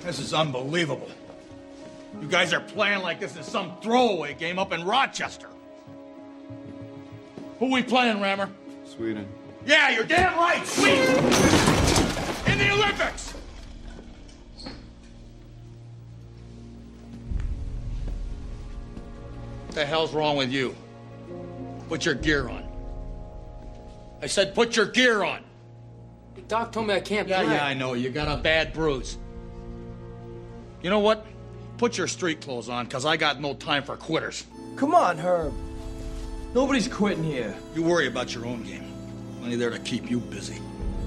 This is unbelievable. You guys are playing like this is some throwaway game up in Rochester. Who we playing, Rammer? Sweden. Yeah, you're damn right, Sweden! In the Olympics! What the hell's wrong with you? Put your gear on. I said put your gear on. Doc told me I can't play. Yeah, I know. You got a bad bruise. You know what? Put your street clothes on, because I got no time for quitters. Come on, Herb. Nobody's quitting here. You worry about your own game. Only there to keep you busy.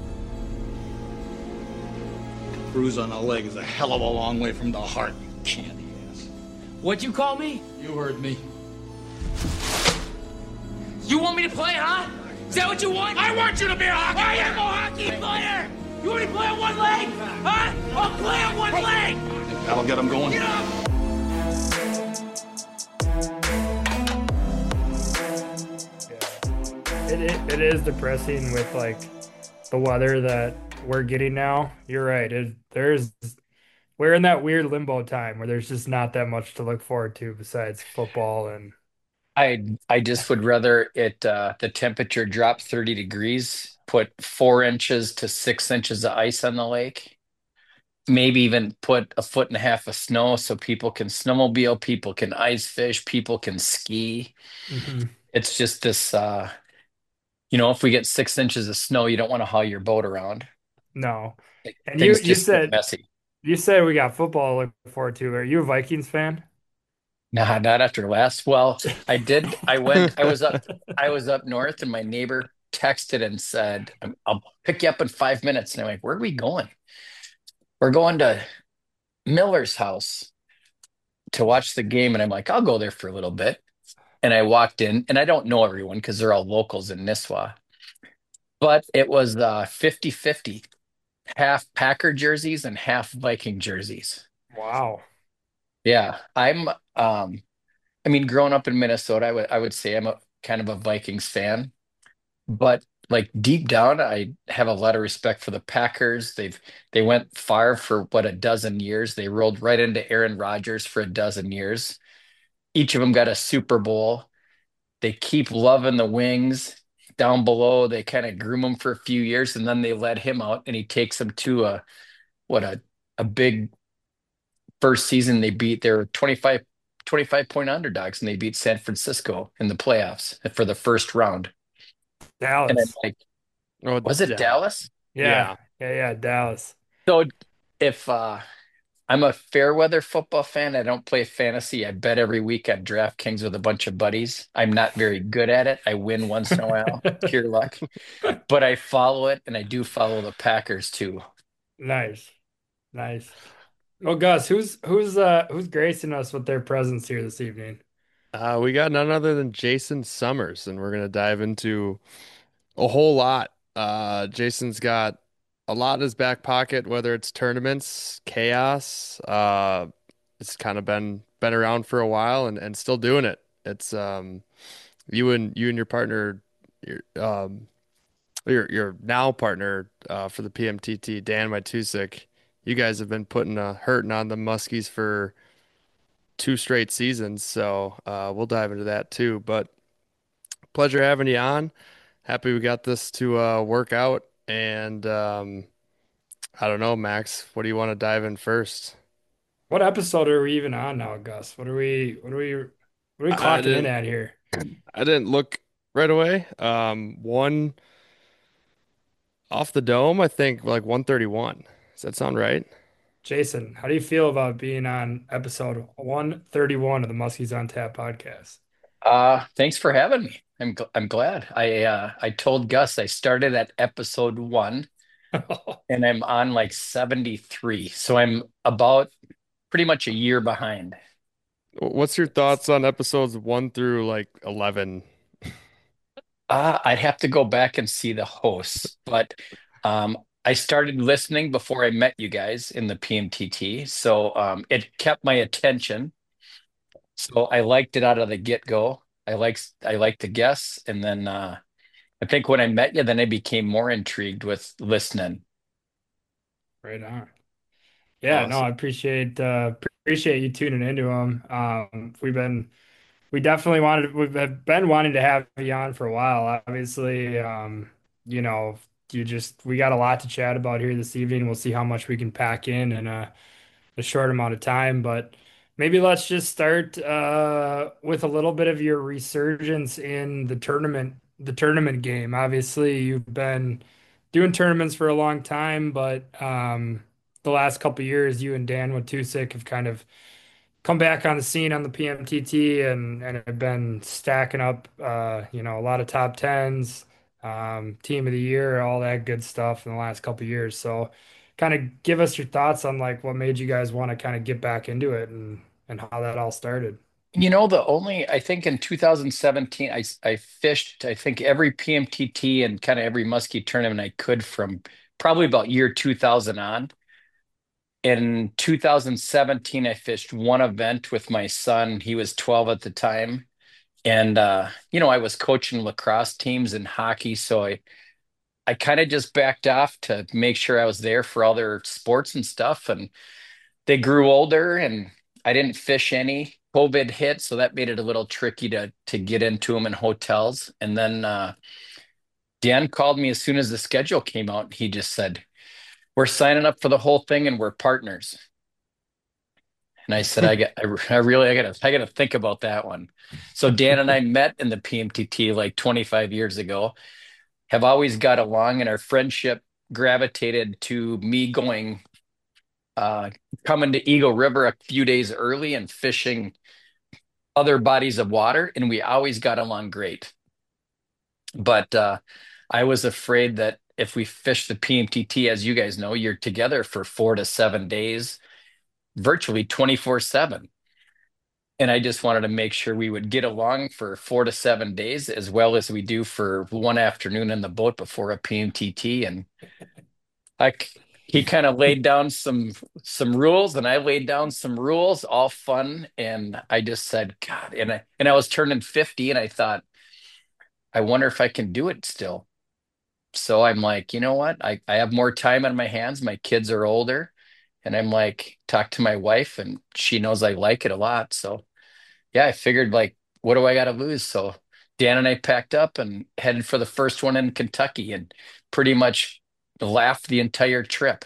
Bruise on the leg is a hell of a long way from the heart, you candy ass. What'd you call me? You heard me. You want me to play, huh? Is that what you want? I want you to be a hockey I player! am a hockey player! You want me to play on one leg? Huh? I'll play on one leg! That'll get him going. Get up! It is depressing with like the weather that we're getting now. You're right. We're in that weird limbo time where there's just not that much to look forward to besides football and I just would rather the temperature drop 30 degrees, put 4 inches to 6 inches of ice on the lake, maybe even put a foot and a half of snow so people can snowmobile, people can ice fish, people can ski. Mhm. It's just this, if we get 6 inches of snow, you don't want to haul your boat around. No. And you Things you just get said messy. you said we got football to look forward to. Are you a Vikings fan? Nah, not after last. Well, I did. I was up north, and my neighbor texted and said, "I'll pick you up in 5 minutes." And I'm like, "Where are we going?" We're going to Miller's house to watch the game, and I'm like, "I'll go there for a little bit." And I walked in, and I don't know everyone because they're all locals in Nisswa, but it was 50-50, half Packer jerseys and half Viking jerseys. Wow. Yeah, I mean, growing up in Minnesota, I would say I'm a kind of a Vikings fan, but like deep down, I have a lot of respect for the Packers. They went far for what, a dozen years. They rolled right into Aaron Rodgers for a dozen years. Each of them got a Super Bowl. They keep loving the wings down below. They kind of groom him for a few years, and then they let him out, and he takes them to what a big first season. They were 25 point underdogs, and they beat San Francisco in the playoffs for the first round. And I'm Dallas. like, Oh, was it yeah. Dallas? Yeah. Yeah, Dallas. So if I'm a fair weather football fan, I don't play fantasy. I bet every week on DraftKings with a bunch of buddies. I'm not very good at it. I win once in a while, pure luck. But I follow it, and I do follow the Packers too. Nice. Nice. Well, Gus, who's gracing us with their presence here this evening? We got none other than Jason Summers, and we're gonna dive into a whole lot. Jason's got a lot in his back pocket, whether it's tournaments, chaos. It's kind of been around for a while and still doing it. It's you and your partner, your now partner for the PMTT, Dan Matusik. You guys have been putting a hurting on the Muskies for 2 straight seasons, so we'll dive into that too. But pleasure having you on. Happy we got this to work out. And I don't know, Max, what do you want to dive in first? What episode are we even on now, Gus? What are we I clocking in didn't at here? I didn't look right away. One off the dome, I think like 131. Does that sound right? Jason, how do you feel about being on episode 131 of the Muskies on Tap podcast? Thanks for having me. I'm glad. I told Gus I started at episode 1, and I'm on like 73. So I'm about pretty much a year behind. What's your thoughts on episodes 1 through like 11? I'd have to go back and see the hosts, but I started listening before I met you guys in the PMTT, so it kept my attention. So I liked it out of the get-go. I liked the guests, and then I think when I met you, then I became more intrigued with listening. Right on. Yeah, no, Awesome. I appreciate you tuning into them. We definitely we've been wanting to have you on for a while. Obviously, you know, we got a lot to chat about here this evening. We'll see how much we can pack in a short amount of time, but maybe let's just start with a little bit of your resurgence in the tournament game. Obviously, you've been doing tournaments for a long time, but the last couple years, you and Dan Watusick have kind of come back on the scene on the PMTT and have been stacking up, a lot of top tens, team of the year, all that good stuff in the last couple years. So, kind of give us your thoughts on like what made you guys want to kind of get back into it and how that all started. I think in 2017, I fished, I think every PMTT and kind of every muskie tournament I could from probably about year 2000 on. In 2017, I fished one event with my son. He was 12 at the time. And, I was coaching lacrosse teams and hockey. So I kind of just backed off to make sure I was there for all their sports and stuff. And they grew older and I didn't fish any. COVID hit, so that made it a little tricky to get into them in hotels. And then Dan called me as soon as the schedule came out. He just said, "We're signing up for the whole thing and we're partners." And I said, I gotta think about that one. So Dan and I met in the PMTT like 25 years ago, have always got along, and our friendship gravitated to me uh, coming to Eagle River a few days early and fishing other bodies of water, and we always got along great. But I was afraid that if we fished the PMTT, as you guys know, you're together for 4 to 7 days, virtually 24/7. And I just wanted to make sure we would get along for 4 to 7 days as well as we do for one afternoon in the boat before a PMTT. And I, he kind of laid down some rules, and I laid down some rules, all fun. And I just said, God, and I was turning 50, and I thought, I wonder if I can do it still. So I'm like, you know what? I have more time on my hands. My kids are older. And I'm like, talk to my wife, and she knows I like it a lot. So yeah, I figured like, what do I got to lose? So Dan and I packed up and headed for the first one in Kentucky and pretty much laughed the entire trip.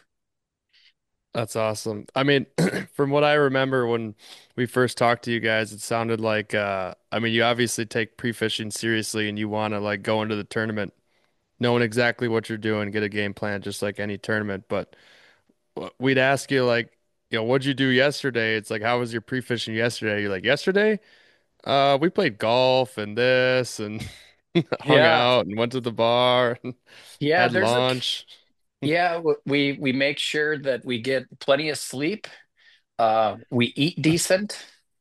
That's awesome. I mean, from what I remember when we first talked to you guys, it sounded like I mean, you obviously take pre-fishing seriously and you want to like go into the tournament knowing exactly what you're doing, get a game plan just like any tournament. But we'd ask you like, what'd you do yesterday? It's like, how was your pre-fishing yesterday? You're like, yesterday? We played golf and this and hung Yeah. out and went to the bar and Yeah, had there's a lunch. yeah, we make sure that we get plenty of sleep. We eat decent.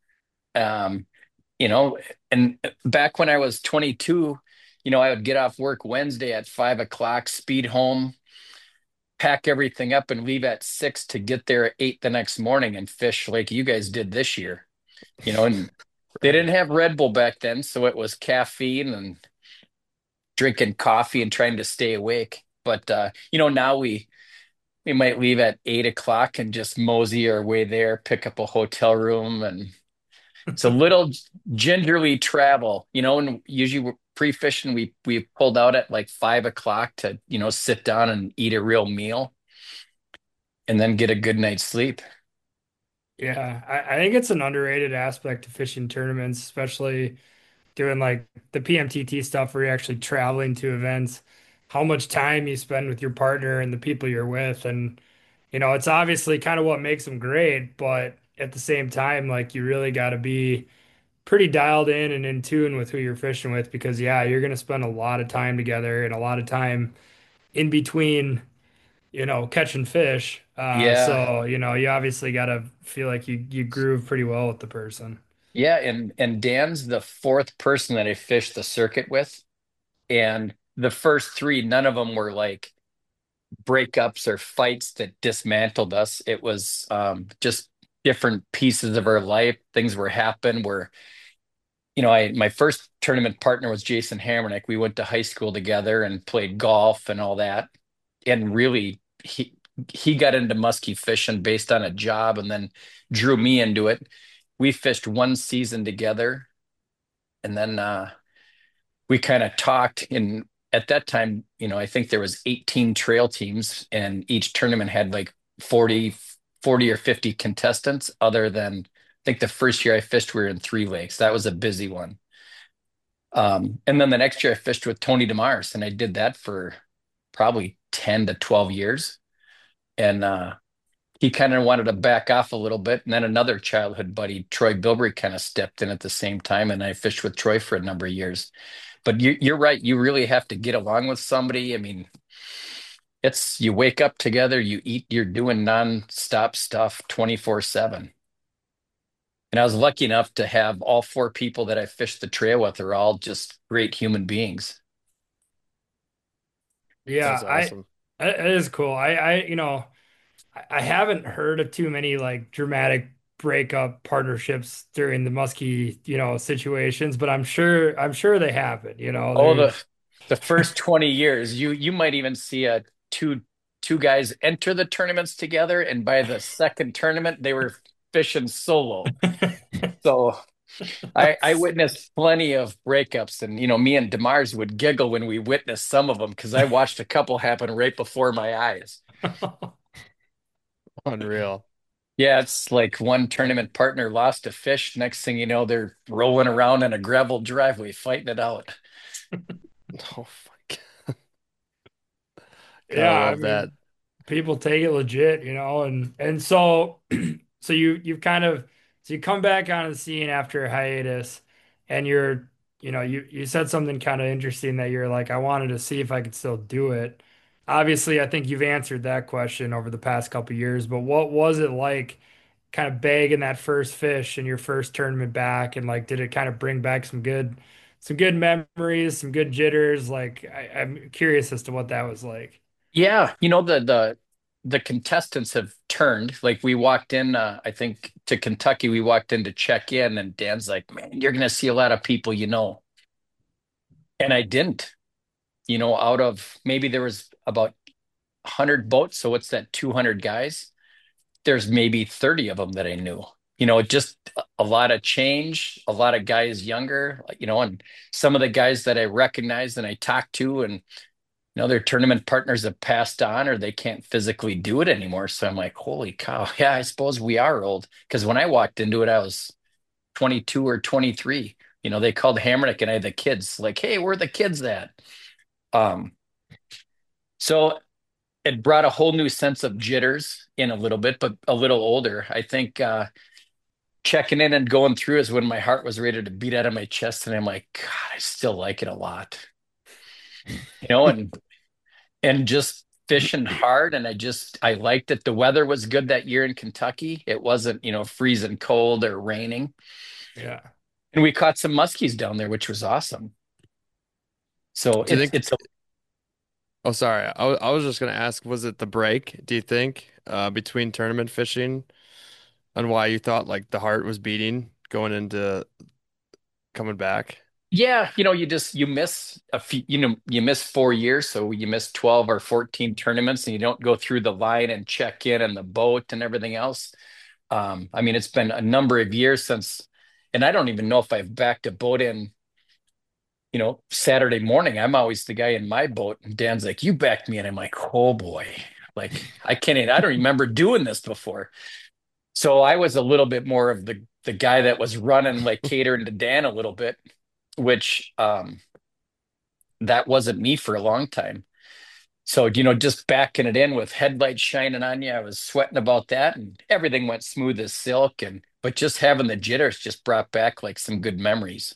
Um, you know, and back when I was 22, I would get off work Wednesday at 5 o'clock, speed home, pack everything up, and leave at 6 to get there at 8 the next morning and fish like you guys did this year. And they Right. didn't have Red Bull back then, so it was caffeine and drinking coffee and trying to stay awake. But now we might leave at 8 o'clock and just mosey our way there, pick up a hotel room, and it's a little gingerly travel, and usually we're pre-fishing, we pulled out at like 5 o'clock to, sit down and eat a real meal and then get a good night's sleep. Yeah, I think it's an underrated aspect of fishing tournaments, especially doing like the PMTT stuff where you're actually traveling to events, how much time you spend with your partner and the people you're with. And, it's obviously kind of what makes them great, but at the same time, like you really got to be pretty dialed in and in tune with who you're fishing with because, yeah, you're going to spend a lot of time together and a lot of time in between, catching fish. Yeah. You obviously got to feel like you groove pretty well with the person. Yeah, and Dan's the fourth person that I fished the circuit with, and the first three, none of them were like breakups or fights that dismantled us. It was just different pieces of our life. Things were happening where, I my first tournament partner was Jason Hamernick. We went to high school together and played golf and all that. And really, he got into muskie fishing based on a job and then drew me into it. We fished one season together, and then we kind of talked. And at that time, I think there was 18 trail teams, and each tournament had like 40 or 50 contestants. Other than I think the first year I fished, we were in Three Lakes. That was a busy one. And then the next year I fished with Tony DeMars, and I did that for probably 10 to 12 years. And he kind of wanted to back off a little bit. And then another childhood buddy, Troy Bilbrey, kind of stepped in at the same time, and I fished with Troy for a number of years. But you're right. You really have to get along with somebody. I mean, it's you wake up together, you eat, you're doing nonstop stuff 24/7. And I was lucky enough to have all four people that I fished the trail with are all just great human beings. Yeah, That's awesome. it is cool. I haven't heard of too many like dramatic breakup partnerships during the muskie, situations, but I'm sure they happen, Oh, the first 20 years, you might even see a two guys enter the tournaments together, and by the second tournament, they were fishing solo. So I witnessed plenty of breakups, and me and Demars would giggle when we witnessed some of them because I watched a couple happen right before my eyes. Unreal. Yeah, it's like one tournament partner lost a fish. Next thing you know, they're rolling around in a gravel driveway fighting it out. Oh my God. Gotta Yeah, I love that. mean, people take it legit, and so so you come back on the scene after a hiatus, and you said something kind of interesting that you're like, I wanted to see if I could still do it. Obviously, I think you've answered that question over the past couple years, but what was it like kind of bagging that first fish in your first tournament back, and like did it kind of bring back some good memories, some good jitters? Like I'm curious as to what that was like. Yeah, the contestants have turned. Like we walked in, I think to Kentucky, we walked in to check in, and Dan's like, "Man, you're gonna see a lot of people you know." And I didn't. Out of maybe there was about 100 boats, so what's that, 200 guys? There's maybe 30 of them that I knew. Just a lot of change, a lot of guys younger, and some of the guys that I recognized and I talked to, and their tournament partners have passed on or they can't physically do it anymore. So I'm like, holy cow. Yeah, I suppose we are old. Because when I walked into it, I was 22 or 23. They called Hammernick and I the kids, like, hey, where are the kids at? Um, so it brought a whole new sense of jitters in a little bit, but a little older. I think checking in and going through is when my heart was ready to beat out of my chest. And I'm like, God, I still like it a lot. And just fishing hard. And I liked that the weather was good that year in Kentucky. It wasn't, freezing cold or raining. Yeah. And we caught some muskies down there, which was awesome. So Do you think? it's a Oh, sorry. I was just gonna ask, was it the break, do you think, between tournament fishing and why you thought like the heart was beating going into coming back? yeah, you miss a few, you miss 4 years, so you miss 12 or 14 tournaments and you don't go through the line and check in and the boat and everything else. I mean, it's been a number of years since, and I don't even know if I've backed a boat in Saturday morning. I'm always the guy in my boat, and Dan's like, "You backed me," and I'm like, "Oh boy, like I don't remember doing this before." So I was a little bit more of the guy that was running, like catering to Dan a little bit, which that wasn't me for a long time. So just backing it in with headlights shining on you, I was sweating about that, and everything went smooth as silk. And but just having the jitters just brought back like some good memories.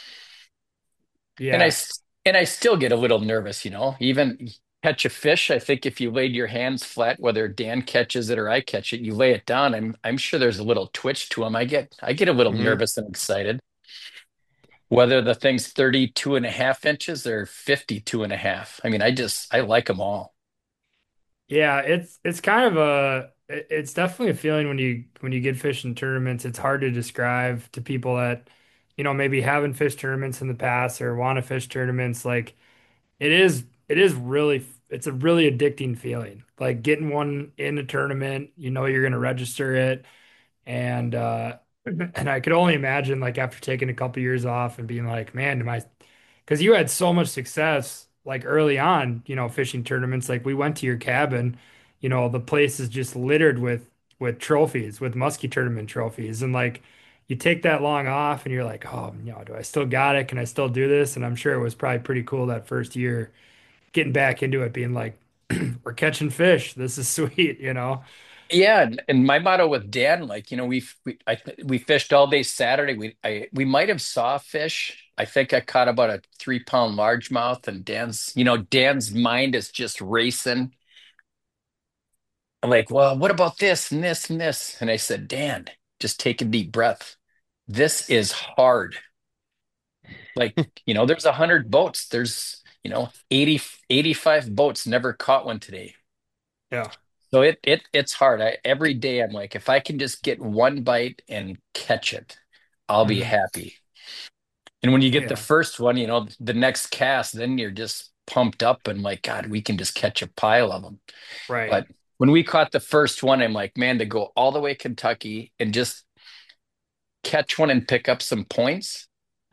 And Yeah. and I still get a little nervous, even catch a fish. I think if you laid your hands flat, whether Dan catches it or I catch it, you lay it down. I'm sure there's a little twitch to them. I get a little Hmm. nervous and excited, whether the thing's 32 and a half inches or 52 and a half. I mean, I like them all. Yeah, it's kind of it's definitely a feeling when you get fish in tournaments. It's hard to describe to people that, maybe haven't fished tournaments in the past or want to fish tournaments. Like it is really it's a really addicting feeling. Like getting one in a tournament, you know you're going to register it, and and I could only imagine like after taking a couple years off and being like, man, am I, because you had so much success like early on, fishing tournaments. Like we went to your cabin, the place is just littered with trophies, with muskie tournament trophies, and like you take that long off and you're like, oh, do I still got it? Can I still do this? And I'm sure it was probably pretty cool that first year getting back into it, being like, we're catching fish. This is sweet. Yeah, and my motto with Dan, like, we fished all day Saturday. We might have saw fish. I think I caught about a 3 pound largemouth, and Dan's mind is just racing. I'm like, well, what about this and this and this? And I said, Dan, just take a deep breath. This is hard. Like, there's 100 boats. There's, 85 boats never caught one today. Yeah. So it's hard. Every day I'm like, if I can just get one bite and catch it, I'll be Mhm. happy. And when you get the Yeah. first one, the next cast, then you're just pumped up and like, God, we can just catch a pile of them. Right. But when we caught the first one, I'm like, man, to go all the way Kentucky and just catch one and pick up some points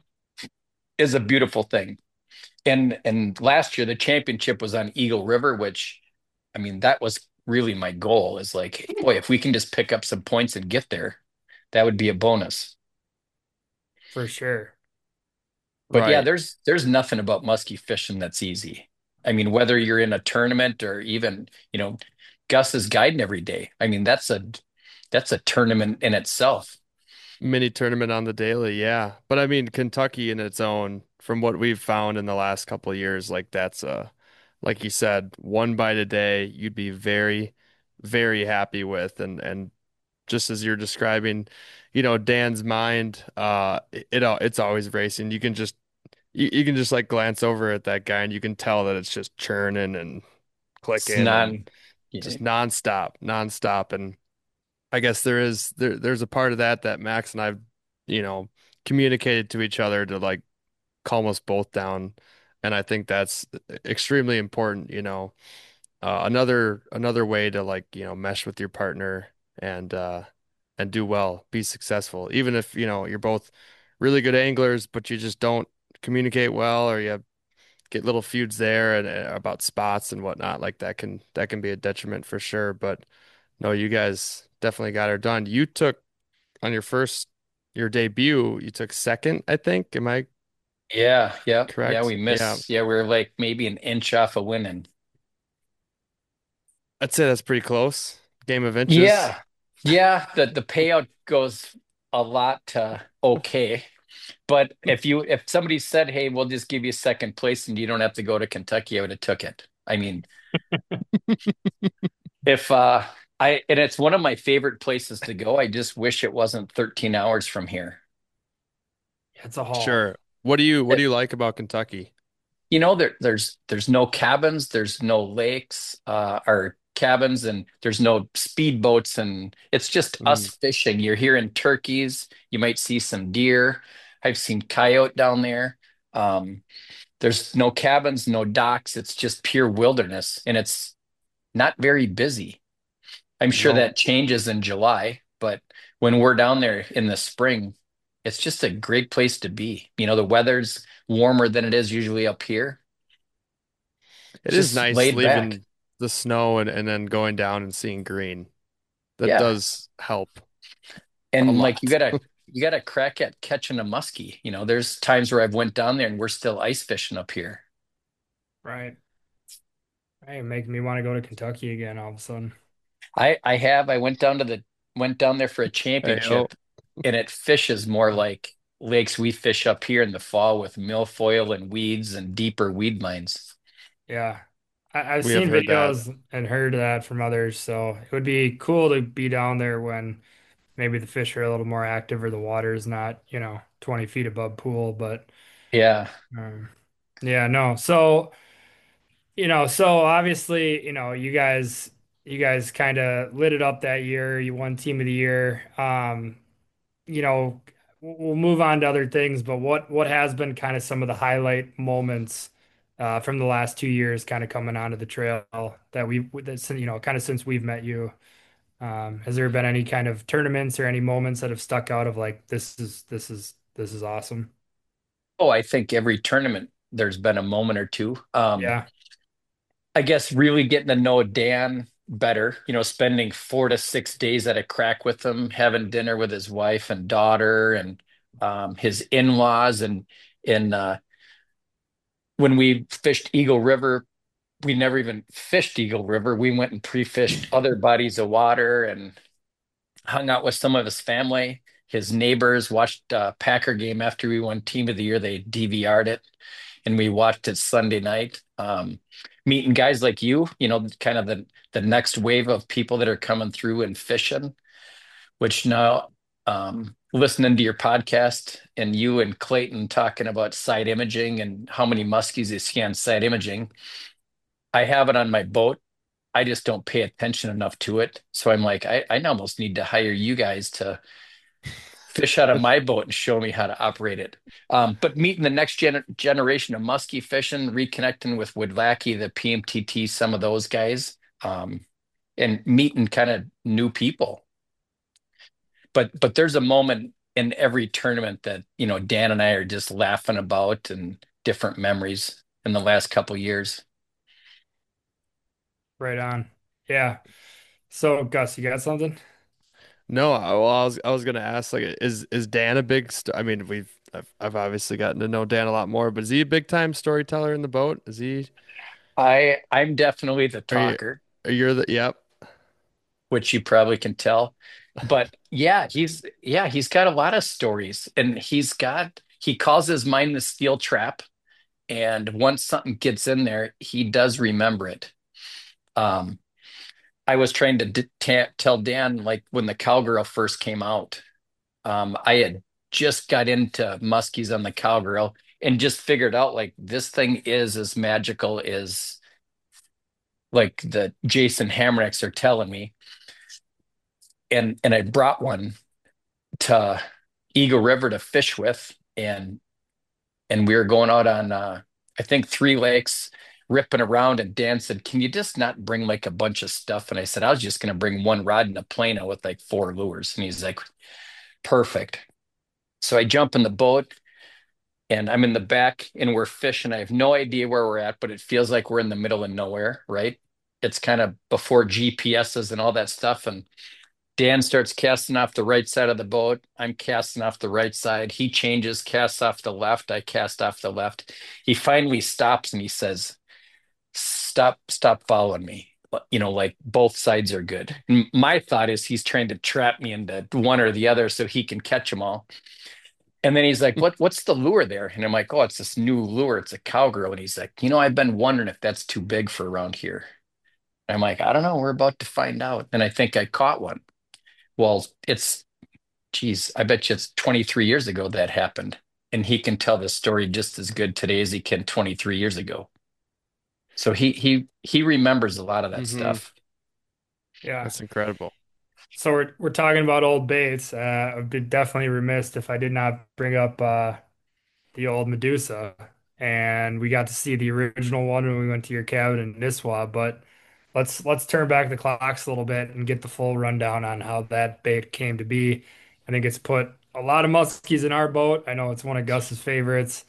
is a beautiful thing. And last year the championship was on Eagle River, which I mean that was really my goal is like, boy, if we can just pick up some points and get there, that would be a bonus. For sure. But yeah, Right. there's nothing about musky fishing that's easy. I mean, whether you're in a tournament or even, Gus is guiding every day. I mean, that's a tournament in itself. Mini tournament on the daily, yeah. But I mean, Kentucky in its own, from what we've found in the last couple of years, like that's like you said, one bite a day, you'd be very, very happy with. And just as you're describing, Dan's mind, it's always racing. You can just like glance over at that guy and you can tell that it's just churning and It's clicking not, and yeah, just nonstop, nonstop. And I guess there's a part of that Max and I've, you know, communicated to each other to like calm us both down. And I think that's extremely important, another way to like, mesh with your partner and and do well, be successful. Even if, you're both really good anglers, but you just don't communicate well or you get little feuds there and about spots and whatnot, like that can be a detriment for sure. But no, you guys definitely got her done. You took on your debut, you took second, I think. Am I yeah, correct? we Yeah. miss, yeah, we're like maybe an inch off of winning. I'd say that's pretty close. Game of inches. Yeah, yeah, the payout goes a lot to okay. But if somebody said, "Hey, we'll just give you second place and you don't have to go to Kentucky," I would have took it. I mean, if I and it's one of my favorite places to go. I just wish it wasn't 13 hours from here. It's a haul. Sure. What do you like about Kentucky? There's no cabins, there's no lakes, or cabins, and there's no speedboats, and it's just us Mm, fishing. You're hearing turkeys, you might see some deer. I've seen coyote down there. Um, there's no cabins, no docks. It's just pure wilderness, and it's not very busy. I'm sure no, that changes in July, but when we're down there in the spring, it's just a great place to be. The weather's warmer than it is usually up here. it It's is just nice laid back. leaving the snow and then going down and seeing green. That Yeah. does help a And like you lot. gotta you gotta crack at catching a muskie. There's times where I've went down there and we're still ice fishing up here. Right. Hey, making me want to go to Kentucky again all of a sudden. I went down there for a Hey, oh, championship, and it fishes more like lakes we fish up here in the fall with milfoil and weeds and deeper weed lines. Yeah. I've we have seen heard that. videos and heard that from others, so it would be cool to be down there when maybe the fish are a little more active or the water is not, 20 feet above pool. But Yeah. um, yeah, no. So obviously, you guys kind of lit it up that year. You won team of the year. You know, we'll move on to other things, but what has been kind of some of the highlight moments from the last 2 years, kind of coming onto the trail that's kind of since we've met you. Has there been any kind of tournaments or any moments that have stuck out of like this is awesome? Oh, I think every tournament there's been a moment or two. Yeah, I guess really getting to know Dan better, spending 4 to 6 days at a crack with him, having dinner with his wife and daughter and his in-laws and when we fished Eagle River, we never even fished Eagle River. We went and pre-fished other bodies of water and hung out with some of his family. His neighbors watched Packer game after we won Team of the Year. They DVR'd it, and we watched it Sunday night. Meeting guys like you, kind of the next wave of people that are coming through and fishing. Which now, listening to your podcast and you and Clayton talking about side imaging and how many muskies they scan side imaging, I have it on my boat. I just don't pay attention enough to it. So I'm like, I almost need to hire you guys to fish out of my boat and show me how to operate it. But meeting the next generation of muskie fishing, reconnecting with Woodlackey, the PMTT, some of those guys, and meeting kind of new people. But there's a moment in every tournament that, Dan and I are just laughing about and different memories in the last couple years. right on. Yeah. So Gus, you got something? No, I was gonna ask like is Dan a big I mean I've obviously gotten to know Dan a lot more, but is he a big time storyteller in the boat? Is he I'm definitely the are you talker, are you the yep. which you probably can tell. But he's got a lot of stories and he calls his mind the steel trap. And once something gets in there, he does remember it. Um, I was trying to tell Dan, like when the Cowgirl first came out, I had just got into muskies on the Cowgirl and just figured out like this thing is as magical as like the Jason Hamracks are telling me. And I brought one to Eagle River to fish with, and we were going out on I think 3 lakes, ripping around. And Dan said, "Can you just not bring like a bunch of stuff?" And I said, "I was just going to bring one rod and a plano with like 4 lures." And he's like, "Perfect." So I jump in the boat and I'm in the back and we're fishing. I have no idea where we're at, but it feels like we're in the middle of nowhere, right? It's kind of before GPSs and all that stuff. And Dan starts casting off the right side of the boat. I'm casting off the right side. He changes, casts off the left. I cast off the left. He finally stops and he says, stop following me. Like both sides are good. And my thought is he's trying to trap me into one or the other so he can catch them all. And then he's like, what's the lure there? And I'm like, oh, it's this new lure. It's a cowgirl. And he's like, I've been wondering if that's too big for around here. And I'm like, I don't know. We're about to find out. And I think I caught one. Well, geez, I bet you it's 23 years ago that happened. And he can tell the story just as good today as he can 23 years ago. So he remembers a lot of that Hmm. stuff. Yeah. That's incredible. So we're talking about old baits. I'd be definitely remiss if I did not bring up the old Medusa, and we got to see the original one when we went to your cabin in Nisswa. But let's turn back the clocks a little bit and get the full rundown on how that bait came to be. I think it's put a lot of muskies in our boat. I know it's one of Gus's favorites.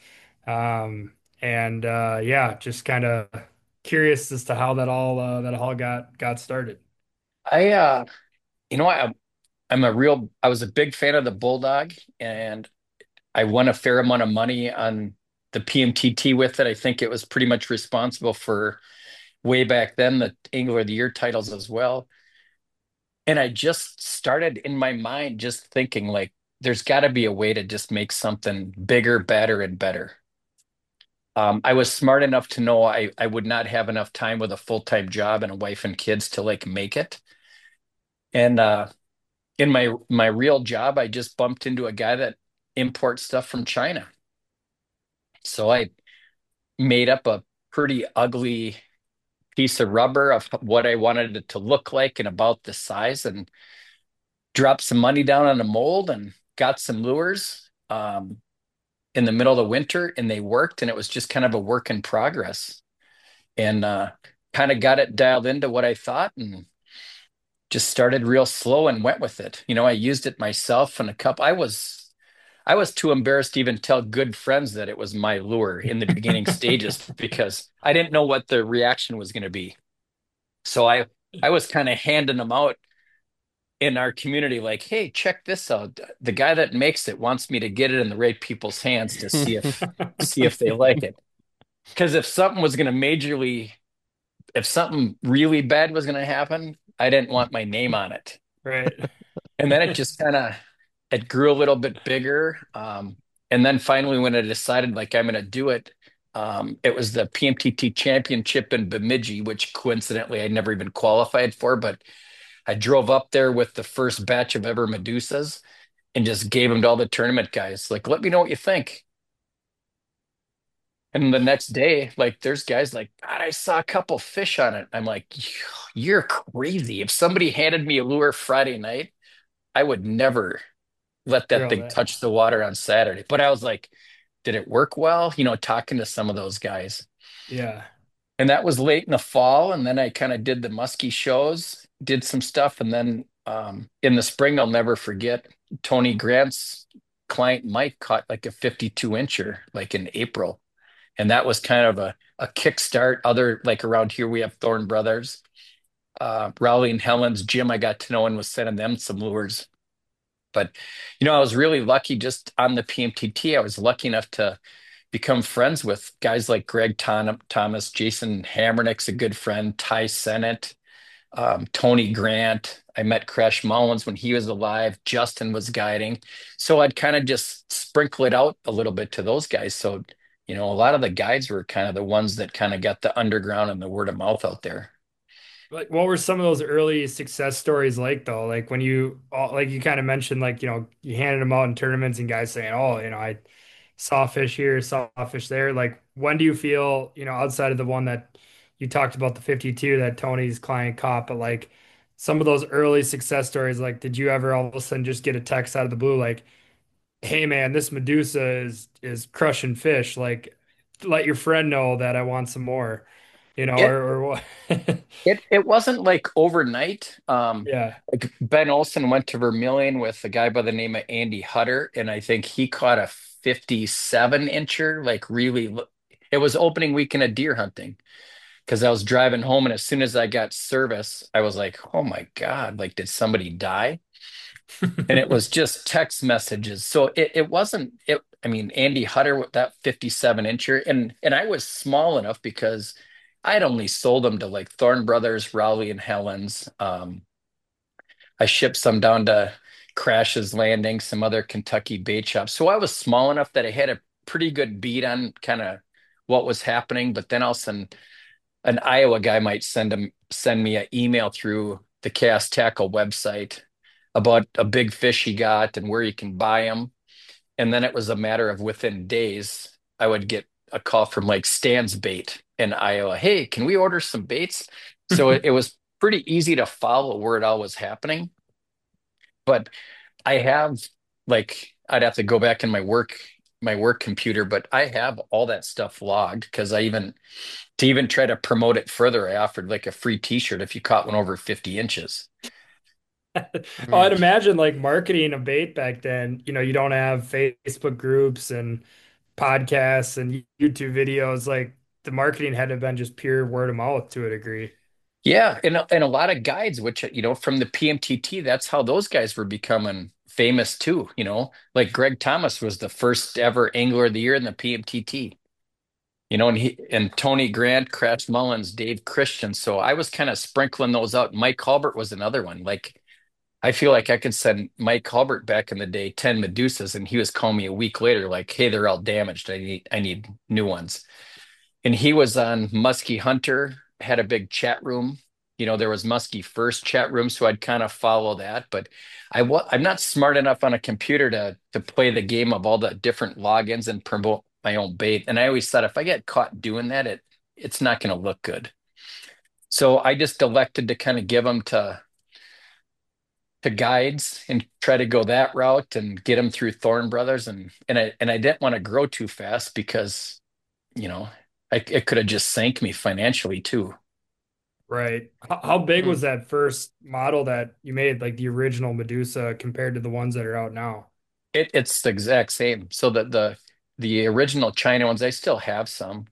And yeah, just kind of curious as to how that all got started. I you know what? I was a big fan of the Bulldog, and I won a fair amount of money on the PMTT with it. I think it was pretty much responsible for way back then the Angler of the Year titles as well. And I just started in my mind just thinking like there's got to be a way to just make something bigger, better, and better. I was smart enough to know I would not have enough time with a full-time job and a wife and kids to like make it. And in my real job, I just bumped into a guy that imports stuff from China. So I made up a pretty ugly piece of rubber of what I wanted it to look like and about the size, and dropped some money down on a mold and got some lures. in the middle of the winter, and they worked, and it was just kind of a work in progress. And kind of got it dialed into what I thought, and just started real slow and went with it. I used it myself and a couple. I was too embarrassed to even tell good friends that it was my lure in the beginning stages because I didn't know what the reaction was going to be. So I was kind of handing them out in our community like, "Hey, check this out. The guy that makes it wants me to get it in the right people's hands to see if they like it." Because if something really bad was going to happen, I didn't want my name on it. Right. And then it grew a little bit bigger. And then finally, when I decided like I'm going to do it, it was the PMTT Championship in Bemidji, which coincidentally I never even qualified for. But I drove up there with the first batch of ever Medusas and just gave them to all the tournament guys. Like, let me know what you think. And the next day, like, there's guys like, God, I saw a couple fish on it. I'm like, you're crazy. If somebody handed me a lure Friday night, I would never let that Drill thing that. touch the water on Saturday. But I was like, did it work well? Talking to some of those guys. Yeah. And that was late in the fall. And then I kind of did the muskie shows, did some stuff. And then in the spring, I'll never forget Tony Grant's client Mike caught like a 52 incher like in April. And that was kind of a kickstart. Other like around here, we have Thorn Brothers, Rowley and Helen's Jim I got to know and was sending them some lures. But, I was really lucky just on the PMTT. I was lucky enough to become friends with guys like Greg Thomas, Jason Hammernick's a good friend, Ty Sennett, Tony Grant. I met Crash Mullins when he was alive. Justin was guiding. So I'd kind of just sprinkle it out a little bit to those guys. So, a lot of the guides were kind of the ones that kind of got the underground and the word of mouth out there. Like, what were some of those early success stories like though? Like when like you kind of mentioned, like, you handed them out in tournaments and guys saying, "Oh, I saw fish here, saw fish there." Like, when do you feel, outside of the one that you talked about, the 52 that Tony's client caught, but like some of those early success stories, like, did you ever all of a sudden just get a text out of the blue, like, "Hey man, this Medusa is crushing fish. Like, let your friend know that I want some more," It or what? it wasn't like overnight. Yeah. Like Ben Olson went to Vermilion with a guy by the name of Andy Hutter, and I think he caught a 57 incher, like really. It was opening weekend of deer hunting because I was driving home, and as soon as I got service, I was like, "Oh my God, like did somebody die?" And it was just text messages. So it wasn't it. I mean, Andy Hutter with that 57 incher, and I was small enough because I'd only sold them to like Thorn Brothers, Rowley and Helens. I shipped some down to Crash's Landing, some other Kentucky bait shops. So I was small enough that I had a pretty good beat on kind of what was happening. But then all of a sudden, an Iowa guy might send me an email through the Cast Tackle website about a big fish he got and where you can buy them. And then it was a matter of within days, I would get a call from like Stan's Bait in Iowa. Hey, can we order some baits? So it was pretty easy to follow where it all was happening. But I have like I'd have to go back in my work computer, but I have all that stuff logged because I even to even try to promote it further, I offered like a free t-shirt if you caught one over 50 inches. Oh, I'd imagine like marketing a bait back then, you don't have Facebook groups and podcasts and YouTube videos. Like, the marketing had to have been just pure word of mouth to a degree. Yeah, and a lot of guides, which from the PMTT, that's how those guys were becoming famous too. Like Greg Thomas was the first ever angler of the year in the PMTT. And Tony Grant, Crash Mullins, Dave Christian. So I was kind of sprinkling those out. Mike Hulbert was another one. Like I feel like I could send Mike Hulbert back in the day 10 Medusas, and he was calling me a week later, like, "Hey, they're all damaged. I need new ones." And he was on Muskie Hunter, had a big chat room. There was Muskie First chat room, so I'd kind of follow that. But I'm not smart enough on a computer to play the game of all the different logins and promote my own bait. And I always thought if I get caught doing that, it's not going to look good. So I just elected to kind of give them to to guides and try to go that route and get them through Thorne Brothers, and I didn't want to grow too fast because you know it could have just sank me financially too. Right. How big Hmm. was that first model that you made, like the original Medusa compared to the ones that are out now? It's the exact same. So the original China ones, I still have some.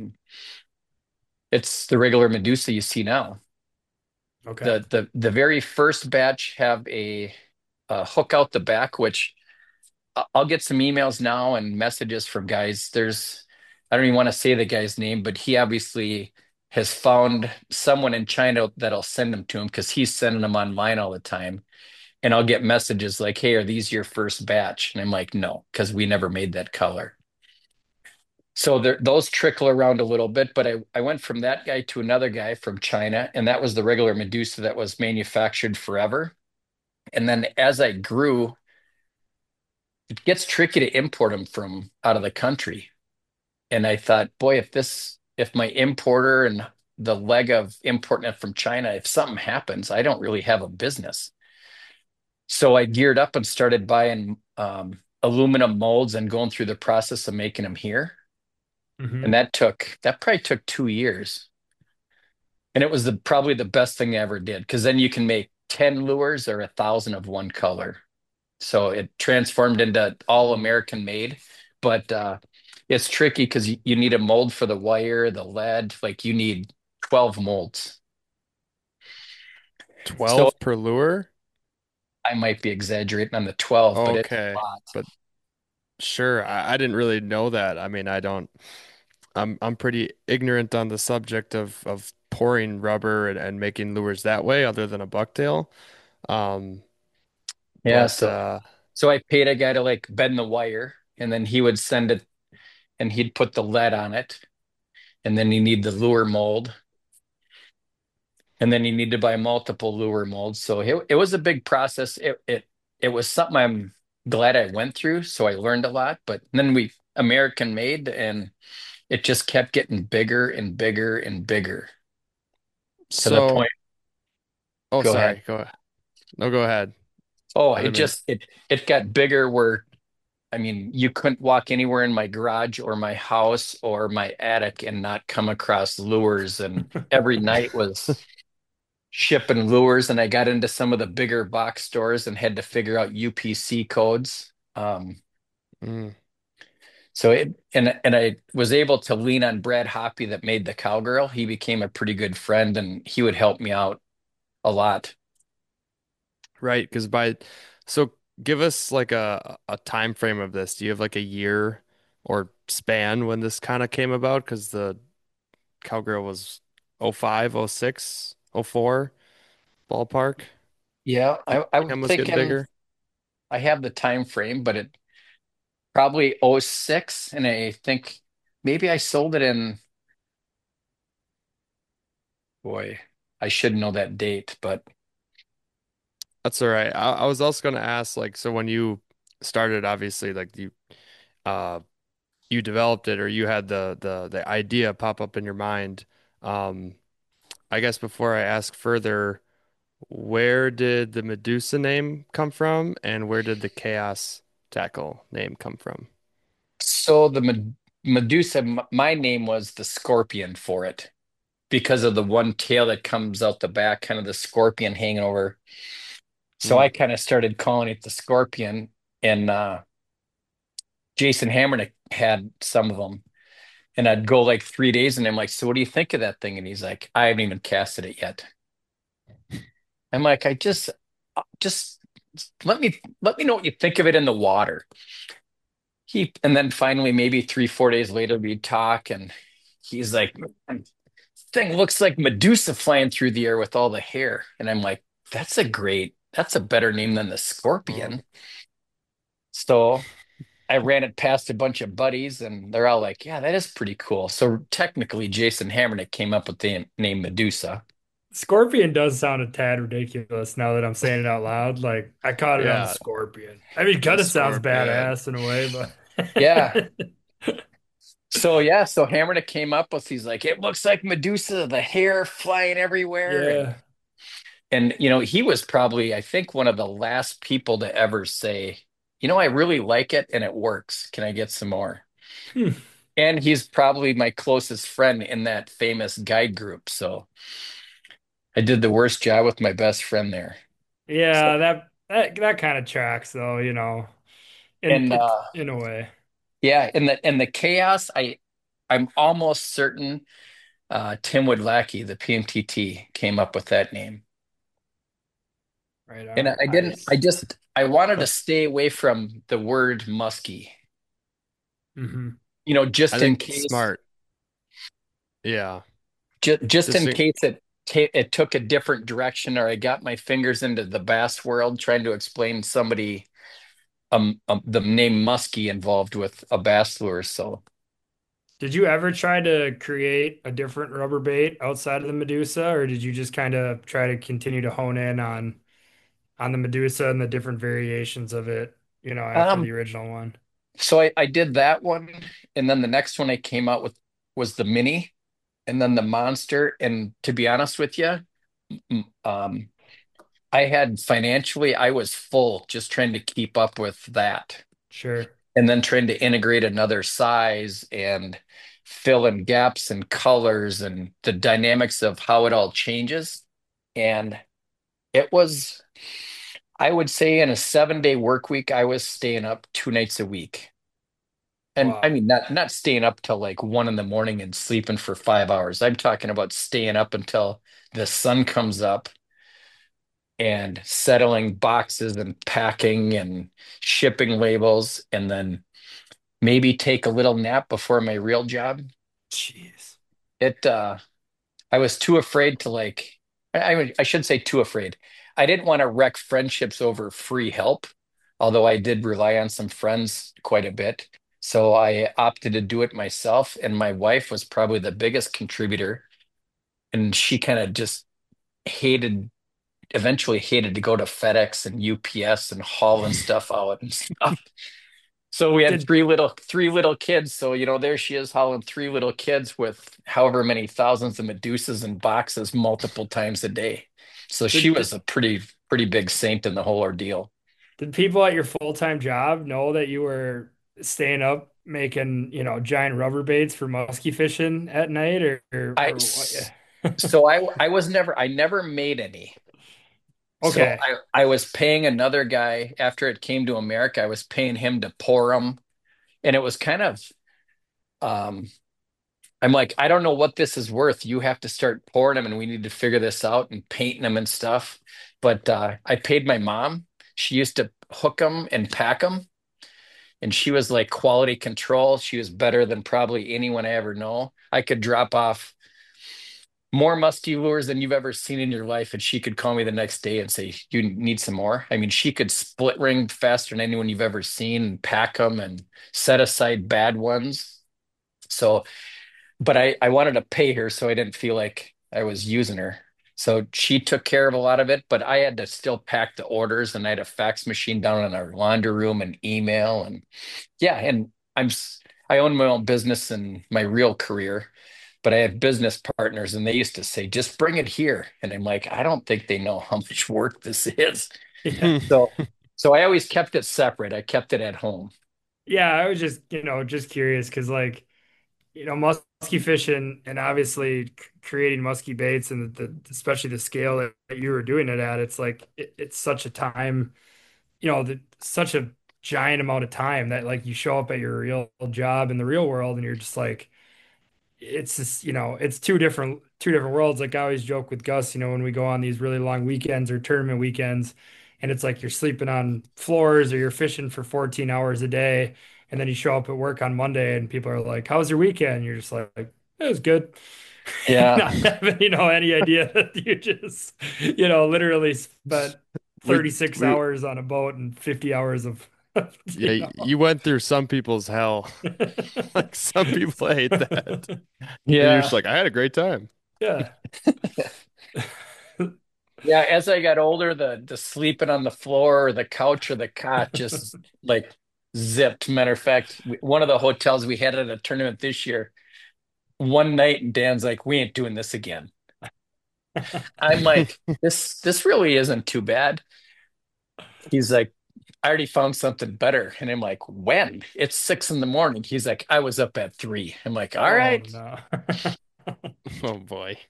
It's the regular Medusa you see now. Okay. The very first batch have a hook out the back, which I'll get some emails now and messages from guys. I don't even want to say the guy's name, but he obviously has found someone in China that'll send them to him because he's sending them online all the time. And I'll get messages like, "Hey, are these your first batch?" And I'm like, "No, because we never made that color." So those trickle around a little bit, but I went from that guy to another guy from China, and that was the regular Medusa that was manufactured forever. And then as I grew, it gets tricky to import them from out of the country. And I thought, boy, if my importer and the leg of importing it from China, if something happens, I don't really have a business. So I geared up and started buying aluminum molds and going through the process of making them here. And Hmm. that probably took 2 years. And it was probably the best thing I ever did because then you can make 10 lures or 1,000 of one color. So it transformed into all American made, but it's tricky because you need a mold for the wire, the lead, like you need 12 molds. So 12 per lure? I might be exaggerating on the 12, but it's a Okay. lot. But sure, I didn't really know that. I mean, I don't I'm pretty ignorant on the subject of pouring rubber and making lures that way other than a bucktail. Um, Yeah, but so I paid a guy to like bend the wire and then he would send it and he'd put the lead on it and then you need the lure mold and then you need to buy multiple lure molds. So it was a big process. It was something I'm glad I went through. So I learned a lot. But then we American made, and it just kept getting bigger and bigger and bigger to the so point. oh Go ahead. sorry, no, go ahead. Oh, I didn't mean it got bigger where I mean you couldn't walk anywhere in my garage or my house or my attic and not come across lures. And every night was shipping lures, and I got into some of the bigger box stores and had to figure out UPC codes. mm, So I was able to lean on Brad Hoppy that made the Cowgirl. He became a pretty good friend, and he would help me out a lot. right, because by so give us like a time frame of this. Do you have like a year or span when this kind of came about? Because the Cowgirl was '05, '06, '04 ballpark. Yeah, I'm Cam was getting thinking bigger. I have the time frame, but it probably '06, and I think maybe I sold it in, boy, I should know that date, but That's all right. I was also going to ask, like, so when you started, obviously, like uh, you developed it or you had the idea pop up in your mind. Um, I guess before I ask further, where did the Medusa name come from, and where did the Chaos Tackle name come from? so the Medusa, my name was the Scorpion for it because of the one tail that comes out the back, kind of the scorpion hanging over. So I Mm. kind of started calling it the Scorpion, and Jason Hammernick had some of them. And I'd go like 3 days, and I'm like, "So what do you think of that thing?" And he's like, "I haven't even casted it yet." I'm like, "I just let me know what you think of it in the water." And then finally, maybe 3, 4 days later, we talk, and he's like, "Man, thing looks like Medusa flying through the air with all the hair." And I'm like, that's a better name than the Oh. Scorpion. So I ran it past a bunch of buddies, and they're all like, "Yeah, that is pretty cool." So technically, Jason Hammernick came up with the name Medusa. Scorpion does sound a tad ridiculous now that I'm saying it out loud. Like I caught it on the Yeah, Scorpion. I mean, it the kind of sounds Scorpion. badass in a way, but Yeah. So yeah, so Hammernick came up with he's like, "It looks like Medusa, the hair flying everywhere." And yeah. And he was probably, I think, one of the last people to ever say, I really like it and it works. Can I get some more? Hmm. And he's probably my closest friend in that famous guide group. So I did the worst job with my best friend there. So, Yeah, that kind of tracks though, and in a way. yeah, and the chaos, I'm almost certain Tim Woodlackey, the PMTT, came up with that name. Right And on. I didn't, I wanted to stay away from the word musky, Hmm. I just in think it's case, smart. Yeah. just Just in think, case it took a different direction, or I got my fingers into the bass world trying to explain somebody the name musky involved with a bass lure. So Did you ever try to create a different rubber bait outside of the Medusa, or did you just kind of try to continue to hone in on the Medusa and the different variations of it, after um the original one? so I did that one, and then the next one I came out with was the mini, and then the monster. And to be honest with you, um I had financially, I was full just trying to keep up with that, Sure. and then trying to integrate another size and fill in gaps and colors and the dynamics of how it all changes. And it was, I would say, in a 7-day work week, I was staying up 2 nights a week. And I Wow. mean, not staying up till like 1 in the morning and sleeping for 5 hours. I'm talking about staying up until the sun comes up and settling boxes and packing and shipping labels, and then maybe take a little nap before my real job. Jeez. It I was too afraid to like I shouldn't say too afraid. I didn't want to wreck friendships over free help, although I did rely on some friends quite a bit. So I opted to do it myself, and my wife was probably the biggest contributor, and she kind of just hated eventually hated to go to FedEx and UPS and hauling stuff out and stuff. So we had Did three little kids. So, there she is hauling three little kids with however many thousands of Medusas and boxes multiple times a day. So she did was a pretty big saint in the whole ordeal. did people at your full-time job know that you were staying up making, giant rubber baits for musky fishing at night I or what? so I never made any. So Okay. I was paying another guy after it came to America. I was paying him to pour them, and it was kind of um I'm like, I don't know what this is worth. You have to start pouring them, and we need to figure this out and painting them and stuff. But I paid my mom. She used to hook them and pack them, and she was like quality control. She was better than probably anyone I ever know. I could drop off more musty lures than you've ever seen in your life, and she could call me the next day and say, "You need some more." I mean, she could split ring faster than anyone you've ever seen and pack them and set aside bad ones. So but I wanted to pay her so I didn't feel like I was using her. So she took care of a lot of it, but I had to still pack the orders, and I had a fax machine down in our laundry room and email, and yeah, and I own my own business in my real career, but I have business partners, and they used to say, "Just bring it here." And I'm like, I don't think they know how much work this is. Yeah. So so I always kept it separate. I kept it at home. Yeah, I was just curious because musky fishing and obviously creating musky baits and especially the scale that you were doing it at, it's like it's such a time, such a giant amount of time that like you show up at your real job in the real world and you're just like it's just, it's two different worlds. Like I always joke with Gus, when we go on these really long weekends or tournament weekends, and it's like you're sleeping on floors or you're fishing for 14 hours a day, and then you show up at work on Monday and people are like, "How was your weekend?" You're just like, "It was good." Yeah. Not having, any idea that you just, literally spent we 36 we hours on a boat and 50 hours of, yeah, you went through some people's hell. Like some people hate that. And you're just Yeah. like, I had a great time. Yeah. Yeah, as I got older, the sleeping on the floor or the couch or the cot just like zipped. Matter of fact, one of the hotels we had at a tournament this year, one night, and Dan's like, "We ain't doing this again." I'm like, this really isn't too bad. He's like, I already found something better. And I'm like, when? It's 6 in the morning. He's like, I was up at 3. I'm like, all Oh right. no. Oh boy.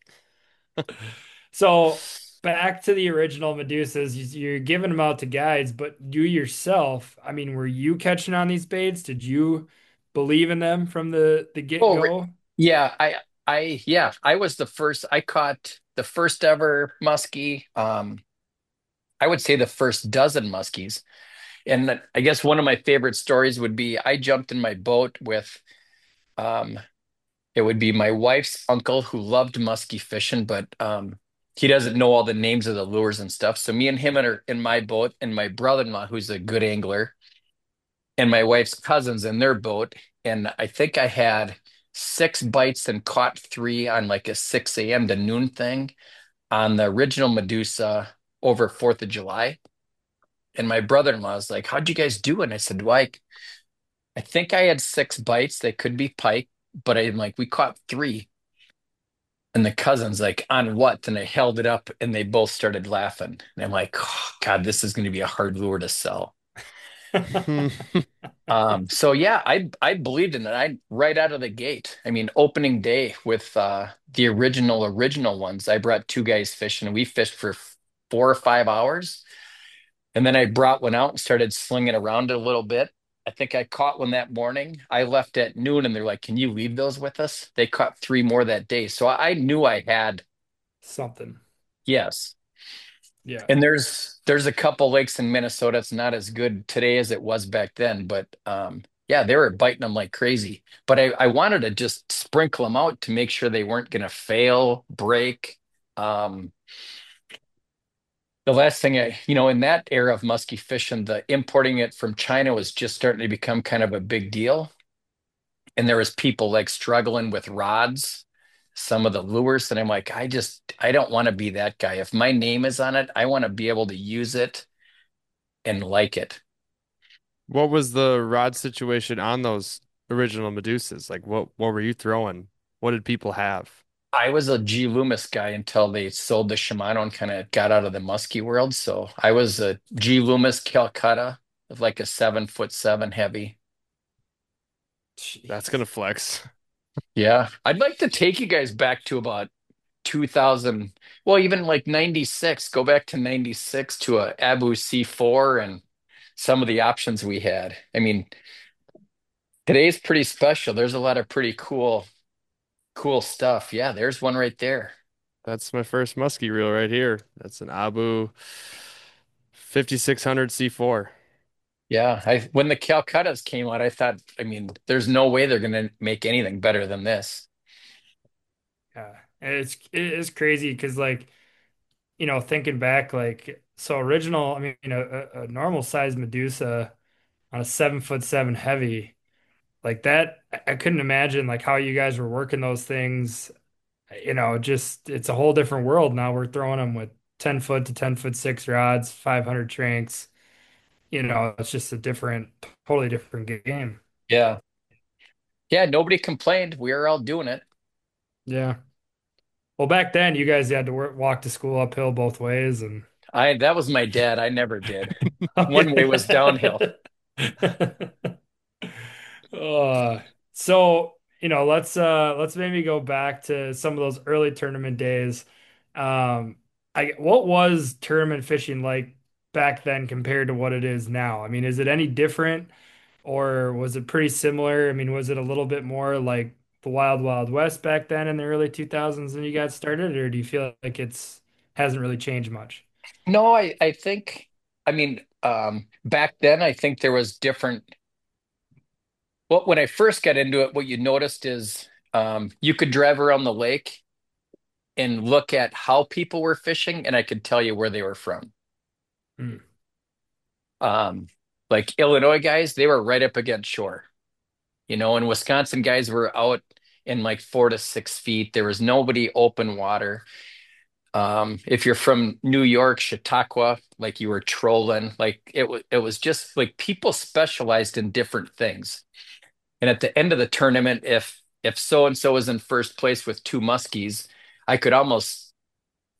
So back to the original Medusas, you're giving them out to guides, but you yourself, I mean, were you catching on these baits? Did you believe in them from the Oh, get-go? yeah. Yeah, I was the first. I caught the first ever muskie. I would say the first dozen muskies. And I guess one of my favorite stories would be I jumped in my boat with, um, it would be my wife's uncle who loved muskie fishing, but he doesn't know all the names of the lures and stuff. So me and him are in my boat, and my brother-in-law, who's a good angler, and my wife's cousins in their boat. And I think I had 6 bites and caught three on like a 6 a.m. to noon thing on the original Medusa over 4th of July. And my brother-in-law was like, how'd you guys do it? And I said, well, I think I had 6 bites. They could be pike, but I'm like, we caught three. And the cousin's like, on what? And I held it up and they both started laughing. And I'm like, oh, God, this is going to be a hard lure to sell. So yeah, I believed in it. I right out of the gate. I mean, opening day with the original ones. I brought two guys fishing and we fished for 4 or 5 hours. And then I brought one out and started slinging around it a little bit. I think I caught one that morning. I left at noon and they're like, "Can you leave those with us?" They caught three more that day. So I knew I had, Something. yes. Yeah. And there's a couple lakes in Minnesota. It's not as good today as it was back then, but yeah, they were biting them like crazy. But I wanted to just sprinkle them out to make sure they weren't going to fail, break. Um, the last thing in that era of musky fishing, the importing it from China was just starting to become kind of a big deal. And there was people like struggling with rods, some of the lures, and I'm like, I don't want to be that guy. If my name is on it, I want to be able to use it and like it. What was the rod situation on those original Medusas? Like what were you throwing? What did people have? I was a G Loomis guy until they sold the Shimano and kind of got out of the musky world. So I was a G Loomis Calcutta with like a 7'7" heavy. That's Jeez. gonna flex. Yeah. I'd like to take you guys back to about 2000, well, even like 96, go back to 96 to a Abu C4 and some of the options we had. I mean, today's pretty special. There's a lot of pretty cool stuff. Yeah, there's one right there. That's my first muskie reel right here. That's an Abu 5600 C4. Yeah, I when the Calcuttas came out, I thought, I mean, there's no way they're gonna make anything better than this. Yeah. And it is crazy because like, thinking back, like so original, I mean, a normal size Medusa on a 7'7" heavy, like that, I couldn't imagine like how you guys were working those things. Just it's a whole different world now. We're throwing them with 10 foot to 10'6" rods, 500 tranks. It's just a totally different game. Yeah. Yeah, nobody complained. We were all doing it. Yeah. Well, back then you guys had to walk to school uphill both ways, and I That was my dad. I never did. oh, One way was downhill. yeah. Uh, so let's maybe go back to some of those early tournament days. What was tournament fishing like back then compared to what it is now? I mean, is it any different or was it pretty similar? I mean, was it a little bit more like the Wild Wild West back then in the early 2000s when you got started, or do you feel like it's hasn't really changed much? No, I think, I mean, back then I think there was different. Well, when I first got into it, what you noticed is you could drive around the lake and look at how people were fishing, and I could tell you where they were from. Hmm. Um, like Illinois guys, they were right up against shore, and Wisconsin guys were out in like 4 to 6 feet. There was nobody open water. If you're from New York, Chautauqua, like you were trolling, like it was just like people specialized in different things. And at the end of the tournament, if so and so was in first place with two muskies, I could almost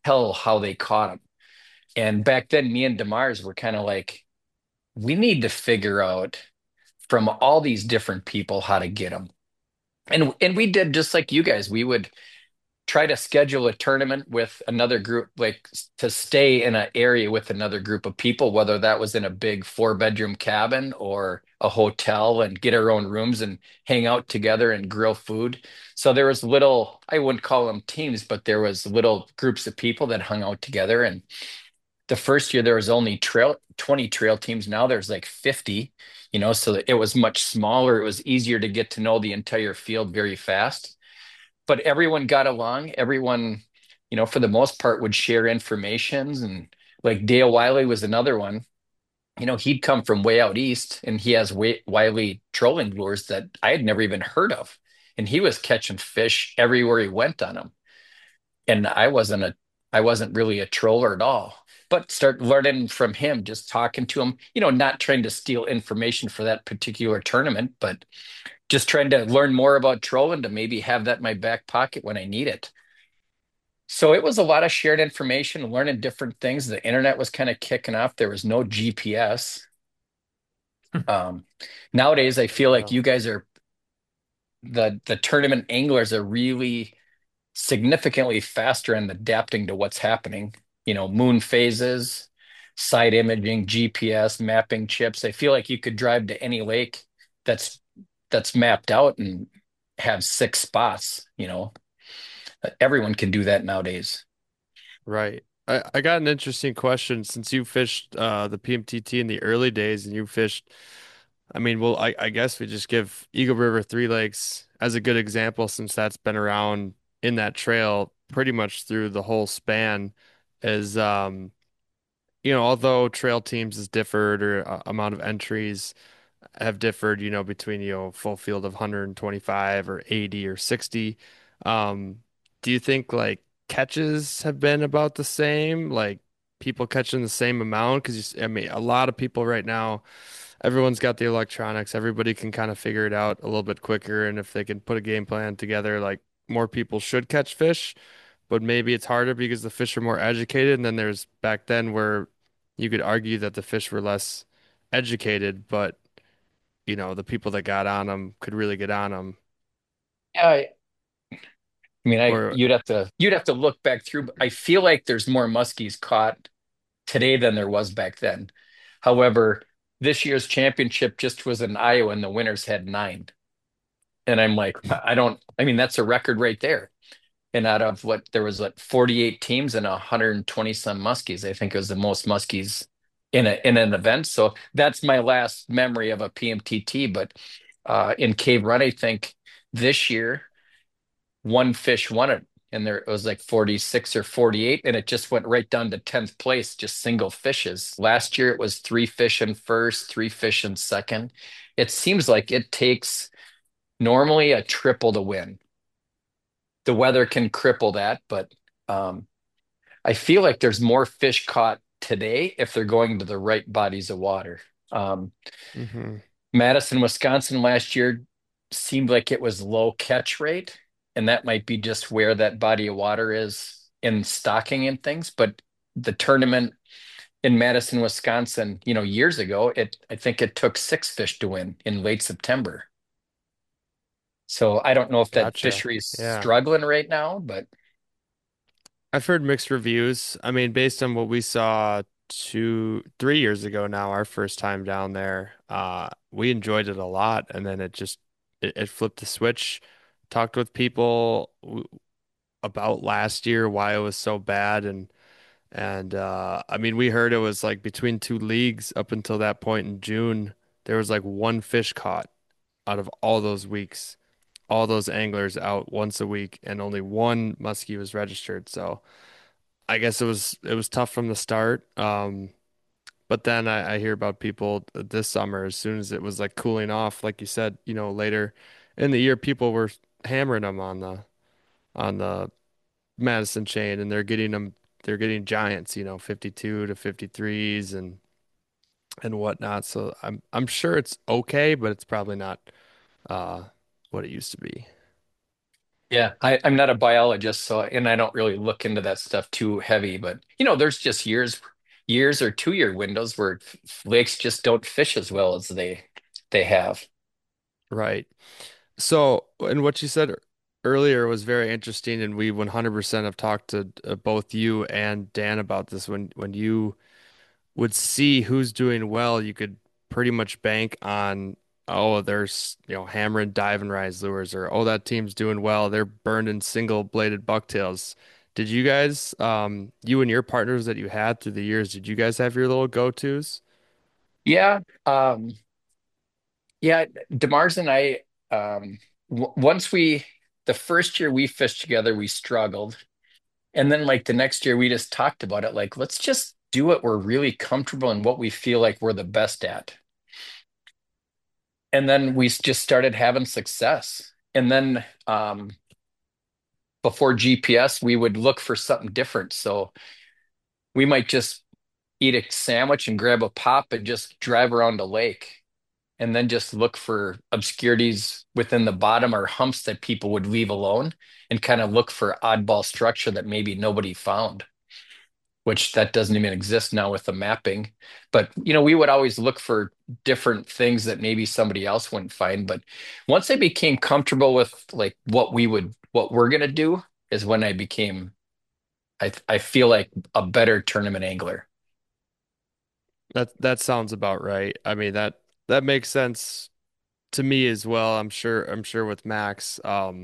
tell how they caught them. And back then, me and Demars were kind of like, we need to figure out from all these different people how to get them. And we did just like you guys. We would try to schedule a tournament with another group, like to stay in an area with another group of people, whether that was in a big 4 bedroom cabin or a hotel, and get our own rooms and hang out together and grill food. So there was little, I wouldn't call them teams, but there was little groups of people that hung out together. And the first year there was only 20 trail teams. Now there's like 50, so it was much smaller. It was easier to get to know the entire field very fast, but everyone got along. Everyone, for the most part, would share informations. And like Dale Wiley was another one. He'd come from way out east, and he has Wiley trolling lures that I had never even heard of. And he was catching fish everywhere he went on them. And I wasn't really a troller at all. But start learning from him, just talking to him, not trying to steal information for that particular tournament, but just trying to learn more about trolling to maybe have that in my back pocket when I need it. So it was a lot of shared information, learning different things. The internet was kind of kicking off. There was no GPS. Um, Nowadays, I feel like Wow. you guys are the tournament anglers are really significantly faster in adapting to what's happening. Moon phases, side imaging, GPS, mapping chips. I feel like you could drive to any lake that's that's mapped out and have 6 spots. Everyone can do that nowadays. Right. I got an interesting question since you fished the PMTT in the early days and you fished, I mean, well, I guess we just give Eagle River Three Lakes as a good example since that's been around in that trail pretty much through the whole span is although trail teams has differed or amount of entries have differed, between, full field of 125 or 80 or 60. Do you think like catches have been about the same? Like people catching the same amount? Because I mean, a lot of people right now, everyone's got the electronics. Everybody can kind of figure it out a little bit quicker. And if they can put a game plan together, like more people should catch fish, but maybe it's harder because the fish are more educated. And then there's back then where you could argue that the fish were less educated, but the people that got on them could really get on them. Yeah, I mean, Or, you'd have to look back through. But I feel like there's more muskies caught today than there was back then. However, this year's championship just was in Iowa, and the winners had 9. And I'm like, I don't. I mean, that's a record right there. And out of what there was, like 48 teams and 120 some muskies, I think it was the most muskies in an event. So that's my last memory of a PMTT. But in Cave Run, I think this year one fish won it, and there it was like 46 or 48, and it just went right down to 10th place, just single fishes. Last year it was 3 fish in first, 3 fish in second. It seems like it takes normally a triple to win. The weather can cripple that, but um, I feel like there's more fish caught today if they're going to the right bodies of water. Um, hmm Madison, Wisconsin last year seemed like it was low catch rate, and that might be just where that body of water is in stocking and things. But the tournament in Madison, Wisconsin, years ago, I think it took 6 fish to win in late September. So I don't know if that Gotcha. fishery is Yeah. struggling right now, but I've heard mixed reviews. I mean, based on what we saw 3 years ago now, our first time down there, we enjoyed it a lot. And then it flipped the switch. Talked with people about last year, why it was so bad. And I mean, we heard it was like between two leagues up until that point in June, there was like one fish caught out of all those weeks, all those anglers out once a week, and only one muskie was registered. So I guess it was tough from the start. But then I hear about people this summer, as soon as it was like cooling off, like you said, later in the year, people were hammering them on the Madison chain, and they're getting giants, 52 to 53s and whatnot. So I'm sure it's okay, but it's probably not uh what it used to be. Yeah, I'm not a biologist, so and I don't really look into that stuff too heavy, but there's just years or 2 year windows where lakes just don't fish as well as they have. Right. So, and what you said earlier was very interesting, and we 100% have talked to both you and Dan about this. When you would see who's doing well, you could pretty much bank on, oh, there's, hammer and dive and rise lures, or oh, that team's doing well. They're burning single bladed bucktails. Did you guys, you and your partners that you had through the years, did you guys have your little go-tos? Yeah, yeah, Demars and I, once the first year we fished together, we struggled. And then like the next year we just talked about it, like, let's just do what we're really comfortable and what we feel like we're the best at. And then we just started having success. And then before GPS, we would look for something different. So we might just eat a sandwich and grab a pop and just drive around a lake and then just look for obscurities within the bottom or humps that people would leave alone and kind of look for oddball structure that maybe nobody found, which that doesn't even exist now with the mapping. But we would always look for different things that maybe somebody else wouldn't find. But once I became comfortable with like what we're gonna do is when I became I feel like a better tournament angler. That sounds about right. I mean, that makes sense to me as well. I'm sure with Max.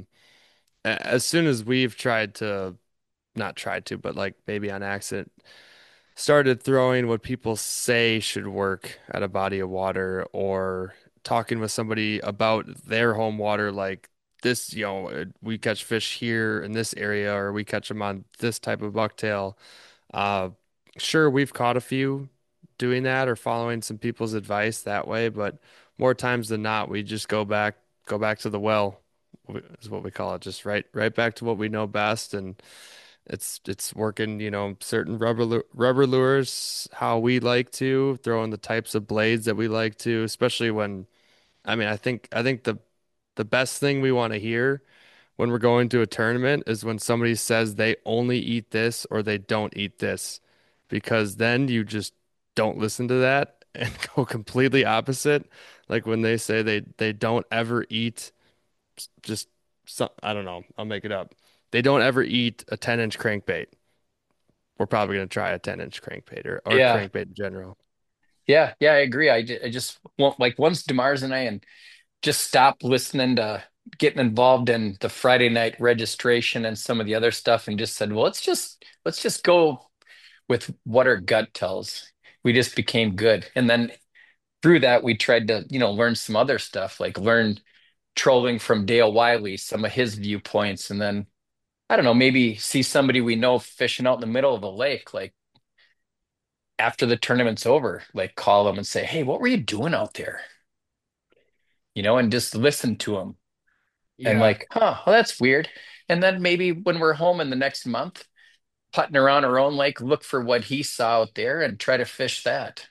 As soon as we've tried to, not tried to, but like maybe on accident, started throwing what people say should work at a body of water, or talking with somebody about their home water, like this, we catch fish here in this area, or we catch them on this type of bucktail. Uh, sure, we've caught a few doing that or following some people's advice that way, but more times than not, we just go back to the well, is what we call it, just right back to what we know best, and it's working, certain rubber lures how we like to, throwing the types of blades that we like to, especially when, I mean, I think the best thing we want to hear when we're going to a tournament is when somebody says they only eat this or they don't eat this, because then you just don't listen to that and go completely opposite. Like when they say they don't ever eat just some, I don't know, I'll make it up. They don't ever eat a 10-inch crankbait. We're probably going to try a 10-inch crankbait, or Yeah, crankbait in general. yeah, I agree. I just want like once Demars and I and just stopped listening to getting involved in the Friday night registration and some of the other stuff and just said, well, let's just go with what our gut tells. We just became good. And then through that, we tried to, learn some other stuff, like learn trolling from Dale Wiley, some of his viewpoints, and then I don't know, maybe see somebody we know fishing out in the middle of a lake, like after the tournament's over, like call them and say, hey, what were you doing out there? And just listen to them and Yeah. like, huh, well, that's weird. And then maybe when we're home in the next month, putting around our own lake, look for what he saw out there and try to fish that.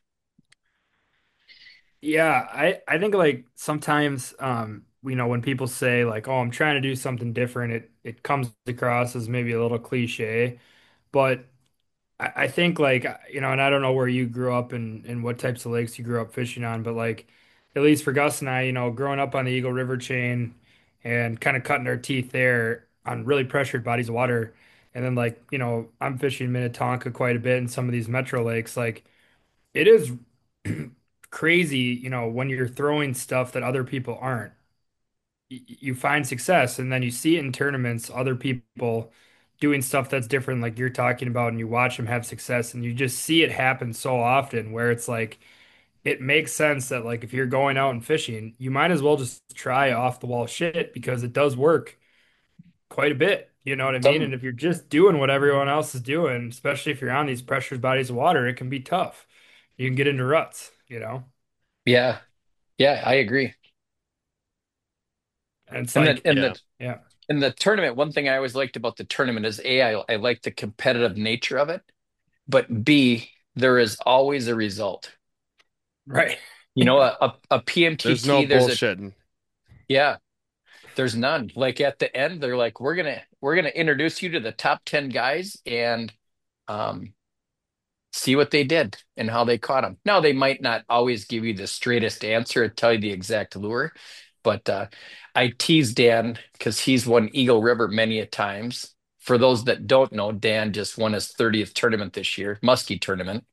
Yeah, I think like sometimes when people say like, "Oh, I'm trying to do something different," it comes across as maybe a little cliche, but I think like and I don't know where you grew up and what types of lakes you grew up fishing on, but like at least for Gus and I, growing up on the Eagle River chain and kind of cutting our teeth there on really pressured bodies of water, and then like, I'm fishing Minnetonka quite a bit in some of these metro lakes, like it is crazy, when you're throwing stuff that other people aren't. You find success and then you see it in tournaments, other people doing stuff that's different, like you're talking about, and you watch them have success, and you just see it happen so often where it's like it makes sense that like if you're going out and fishing, you might as well just try off the wall shit because it does work quite a bit. You know what I mean? Some, And if you're just doing what everyone else is doing, especially if you're on these pressured bodies of water, it can be tough. You can get into ruts. yeah, yeah, I agree. And it's And then like, Yeah. yeah, in the tournament, one thing I always liked about the tournament is I like the competitive nature of it, but B, there is always a result. right. A There's no PMTT, bullshitting. yeah, There's none. Like at the end, they're like, we're gonna introduce you to the top 10 guys and um see what they did and how they caught them. Now they might not always give you the straightest answer or tell you the exact lure, but I tease Dan because he's won Eagle River many a times. For those that don't know, Dan just won his 30th tournament this year, Muskie tournament.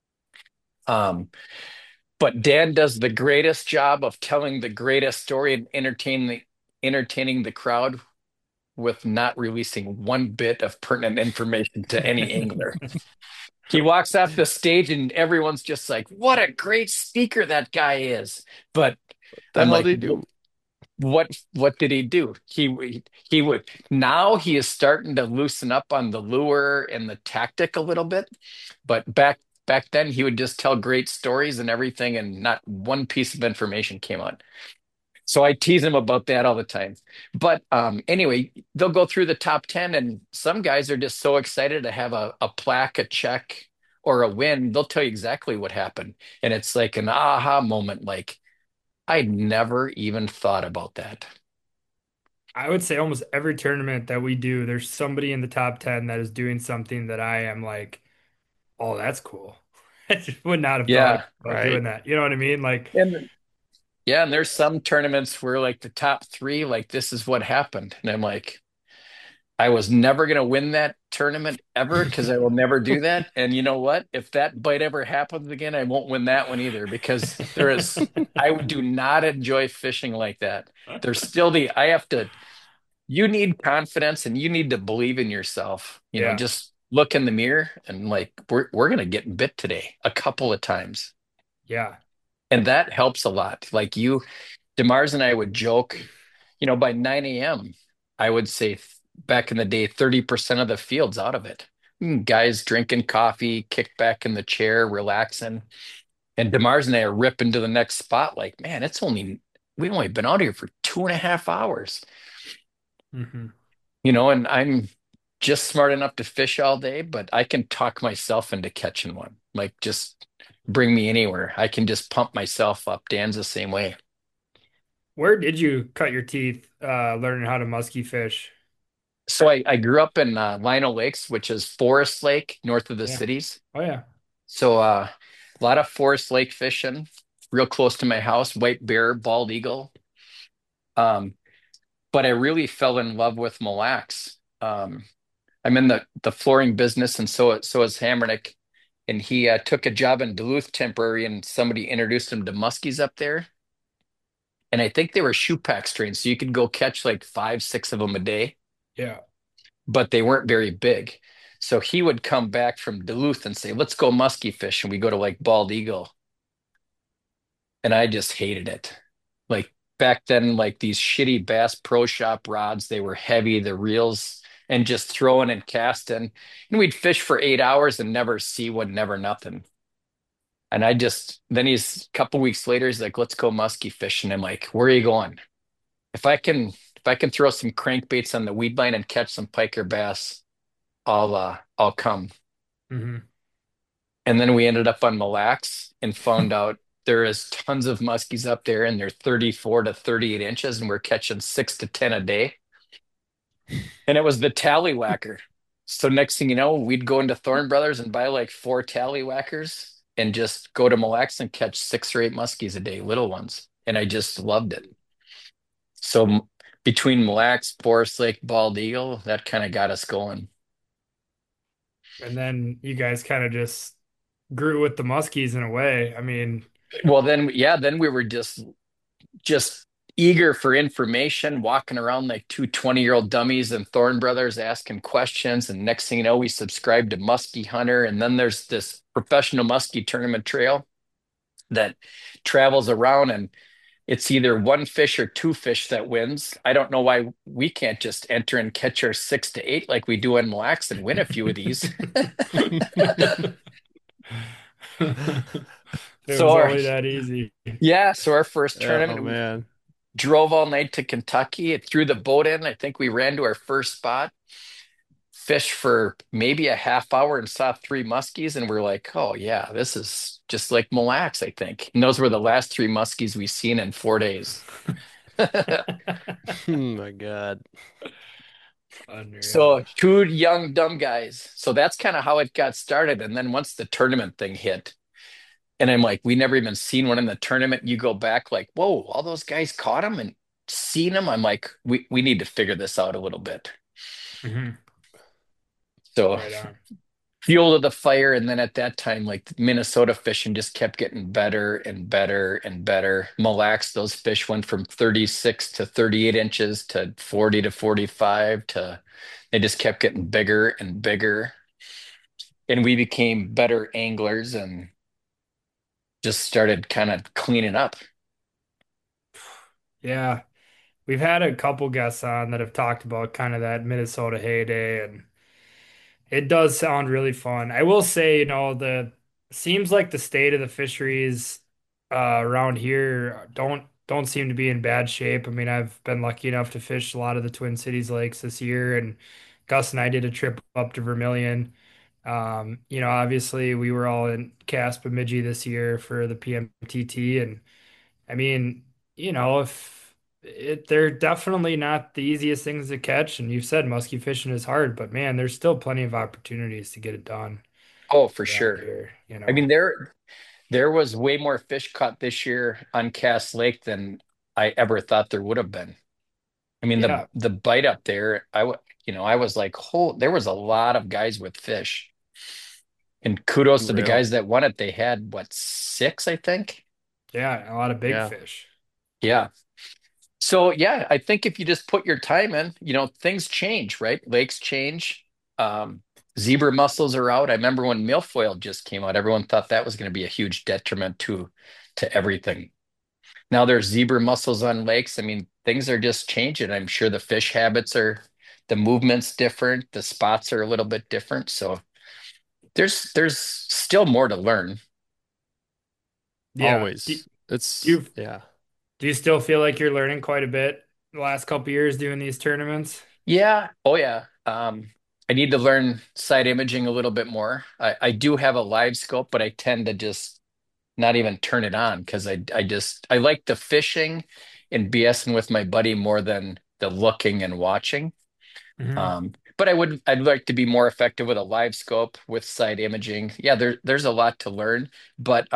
Um, but Dan does the greatest job of telling the greatest story and entertaining the crowd with not releasing one bit of pertinent information to any angler. He walks off the stage and everyone's just like, "What a great speaker that guy is!" But The I'm hell like, they do? what did he do? He would now he is starting to loosen up on the lure and the tactic a little bit, but back then he would just tell great stories and everything, and not one piece of information came out. So I tease him about that all the time. But anyway, they'll go through the top 10, and some guys are just so excited to have a plaque, a check, or a win. They'll tell you exactly what happened. And it's like an aha moment. Like, I'd never even thought about that. I would say almost every tournament that we do, there's somebody in the top 10 that is doing something that I am like, oh, that's cool. I just would not have thought Yeah. about doing Right. that. You know what I mean? Like, And yeah, and there's some tournaments where like the top three, like this is what happened. And I'm like, I was never going to win that tournament ever because I will never do that. And you know what? If that bite ever happens again, I won't win that one either because I do not enjoy fishing like that. There's still you need confidence and you need to believe in yourself. yeah, Just look in the mirror and like, we're going to get bit today a couple of times. yeah. And that helps a lot. Like DeMars and I would joke, by 9 a.m., I would say back in the day, 30% of the field's out of it. Guys drinking coffee, kicked back in the chair, relaxing. And DeMars and I are ripping to the next spot. Like, man, we've only been out here for 2.5 hours, Hmm. and I'm just smart enough to fish all day, but I can talk myself into catching one. Like, just bring me anywhere. I can just pump myself up. Dan's the same way. Where did you cut your teeth learning how to musky fish? So I grew up in Lino Lakes, which is Forest Lake, north of the Yeah. cities. Oh yeah. So a lot of Forest Lake fishing, real close to my house, white bear, bald eagle. Um, but I really fell in love with Mille Lacs. I'm in the flooring business, and so is Hammernick. And he took a job in Duluth temporary, and somebody introduced him to muskies up there. And I think they were shoe pack strains, so you could go catch like five, six of them a day, Yeah. but they weren't very big. So he would come back from Duluth and say, "Let's go muskie fish," and we go to like Bald Eagle, and I just hated it. Like back then, like these shitty Bass Pro Shop rods, they were heavy, the reels, and just throwing and casting. And we'd fish for 8 hours and never see one, never nothing. And then he's a couple weeks later, he's like, "Let's go muskie fishing." I'm like, "Where are you going?" If I can throw some crankbaits on the weed line and catch some pike or bass, I'll come. Hmm. And then we ended up on Mille Lacs and found out there is tons of muskies up there and they're 34 to 38 inches and we're catching 6 to 10 a day. And it was the tallywhacker. So next thing you know, we'd go into Thorne Brothers and buy like four tallywhackers and just go to Mille Lacs and catch 6 or 8 muskies a day, little ones. And I just loved it. So between Mille Lacs, Forest Lake, Bald Eagle, that kind of got us going. And then you guys kind of just grew with the muskies in a way. I mean, Well, then, yeah, then we were just eager for information, walking around like two 20-year-old dummies and Thorne Brothers asking questions. And next thing you know, we subscribed to Muskie Hunter. And then there's this professional muskie tournament trail that travels around, and it's either one fish or two fish that wins. I don't know why we can't just enter and catch our 6 to 8 like we do in Mille Lacs and win a few of these. it So was our only that easy. yeah, so our first Oh tournament, we man. drove all night to Kentucky. It threw the boat in. I think we ran to our first spot, fished for maybe a half hour and saw three muskies, and we're like, "Oh yeah, this is just like Mille Lacs, I think." And those were the last three muskies we seen in 4 days. Oh my God. So Unreal. two young dumb guys. So that's kind of how it got started. And then once the tournament thing hit, and I'm like, we never even seen one in the tournament. You go back like, whoa, all those guys caught him and seen him. I'm like, we need to figure this out a little bit. Hmm. So Right on. fuel to the fire. And then at that time, like Minnesota fishing just kept getting better and better and better. Mille Lacs, those fish went from 36 to 38 inches to 40 to 45 to they just kept getting bigger and bigger. And we became better anglers and just started kind of cleaning up. Yeah. We've had a couple guests on that have talked about kind of that Minnesota heyday, and it does sound really fun. I will say, the seems like the state of the fisheries around here don't seem to be in bad shape. I mean, I've been lucky enough to fish a lot of the Twin Cities lakes this year, and Gus and I did a trip up to Vermilion. Obviously we were all in Casp Bemidji this year for the PMTT, and I mean, if they're definitely not the easiest things to catch, and you've said musky fishing is hard, but man, there's still plenty of opportunities to get it done Oh, for around sure. here. I mean, there was way more fish caught this year on Cass Lake than I ever thought there would have been. I mean, the Yeah, the bite up there, I was like, oh, there was a lot of guys with fish. And kudos to the Unreal. guys that won it. They had what, six, I think? yeah, a lot of big Yeah. fish. Yeah. So yeah, I think if you just put your time in, things change, right? Lakes change. Um, Zebra mussels are out. I remember when milfoil just came out, everyone thought that was going to be a huge detriment to everything. Now there's zebra mussels on lakes. I mean, things are just changing. I'm sure the fish habits are, the movement's different, the spots are a little bit different. So there's still more to learn. Yeah. Do, Always. It's you yeah. do you still feel like you're learning quite a bit the last couple years doing these tournaments? Yeah. Oh yeah. I need to learn side imaging a little bit more. I do have a live scope, but I tend to just not even turn it on because I like the fishing and BSing with my buddy more than the looking and watching. Hmm. But I'd like to be more effective with a live scope with side imaging. Yeah, there's a lot to learn, but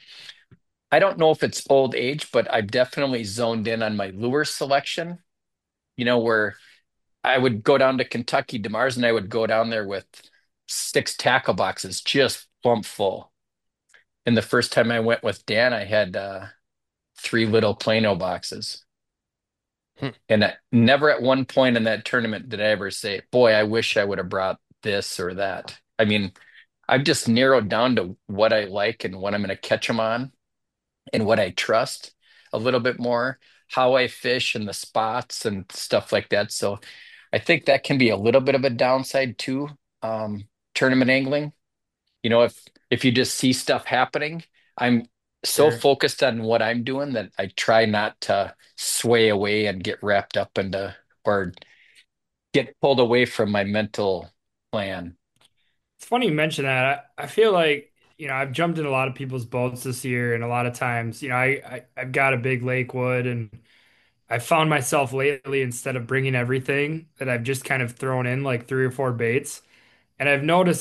I don't know if it's old age, but I've definitely zoned in on my lure selection. Where I would go down to Kentucky, DeMars, and I would go down there with six tackle boxes just plump full. And the first time I went with Dan, I had three little Plano boxes. Hmm. And never at one point in that tournament did I ever say, boy, I wish I would have brought this or that. I mean, I've just narrowed down to what I like and what I'm going to catch them on and what I trust a little bit more, how I fish and the spots and stuff like that. So I think that can be a little bit of a downside too, tournament angling. If you just see stuff happening, I'm so Sure. focused on what I'm doing that I try not to sway away and get wrapped up into or get pulled away from my mental plan. It's funny you mention that. I feel like, I've jumped in a lot of people's boats this year, and a lot of times, I've got a big Lakewood, and I found myself lately, instead of bringing everything, that I've just kind of thrown in like three or four baits. And I've noticed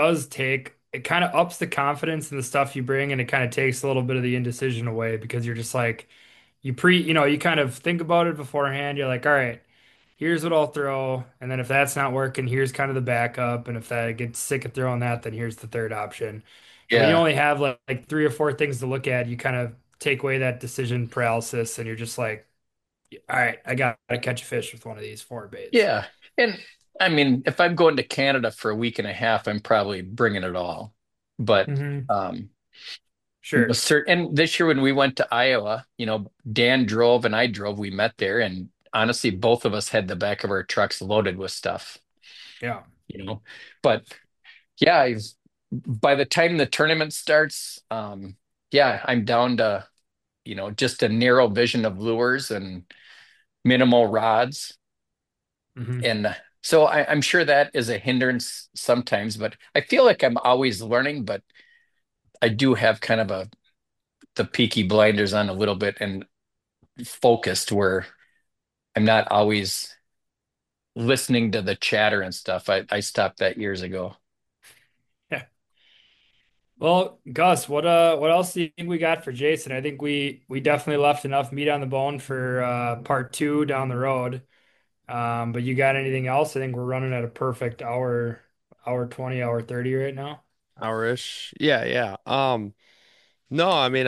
it kind of ups the confidence in the stuff you bring, and it kind of takes a little bit of the indecision away because you're just like, you kind of think about it beforehand. You're like, all right, here's what I'll throw. And then if that's not working, here's kind of the backup. And if that gets sick of throwing that, then here's the third option. And when you Yeah. only have like three or four things to look at, you kind of take away that decision paralysis, and you're just like, all right, I got to catch a fish with one of these four baits. Yeah. And I mean, if I'm going to Canada for a week and a half, I'm probably bringing it all. But Hmm. um, Sure. and this year when we went to Iowa, Dan drove and I drove, we met there, and honestly, both of us had the back of our trucks loaded with stuff, Yeah. you know. But yeah, by the time the tournament starts, yeah, I'm down to, just a narrow vision of lures and minimal rods. Hmm. And so I'm sure that is a hindrance sometimes, but I feel like I'm always learning, but I do have kind of the peaky blinders on a little bit and focused where I'm not always listening to the chatter and stuff. I stopped that years ago. Yeah. Well, Gus, what else do you think we got for Jason? I think we definitely left enough meat on the bone for part two down the road. But you got anything else? I think we're running at a perfect hour 20, hour 30 right now. Hour-ish. Yeah, yeah. No, I mean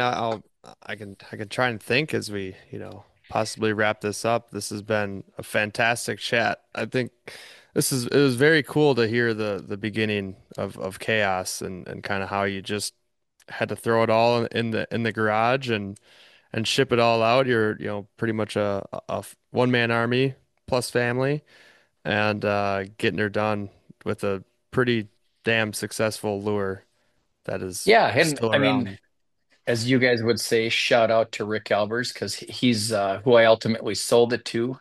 I can try and think as we, possibly wrap this up. This has been a fantastic chat. I think it was very cool to hear the beginning of chaos and kind of how you just had to throw it all in the garage and ship it all out. You're, pretty much a one-man army plus family and getting her done with a pretty damn successful lure that is Yeah, and still I mean, around. as you guys would say, shout out to Rick Albers because he's who I ultimately sold it to.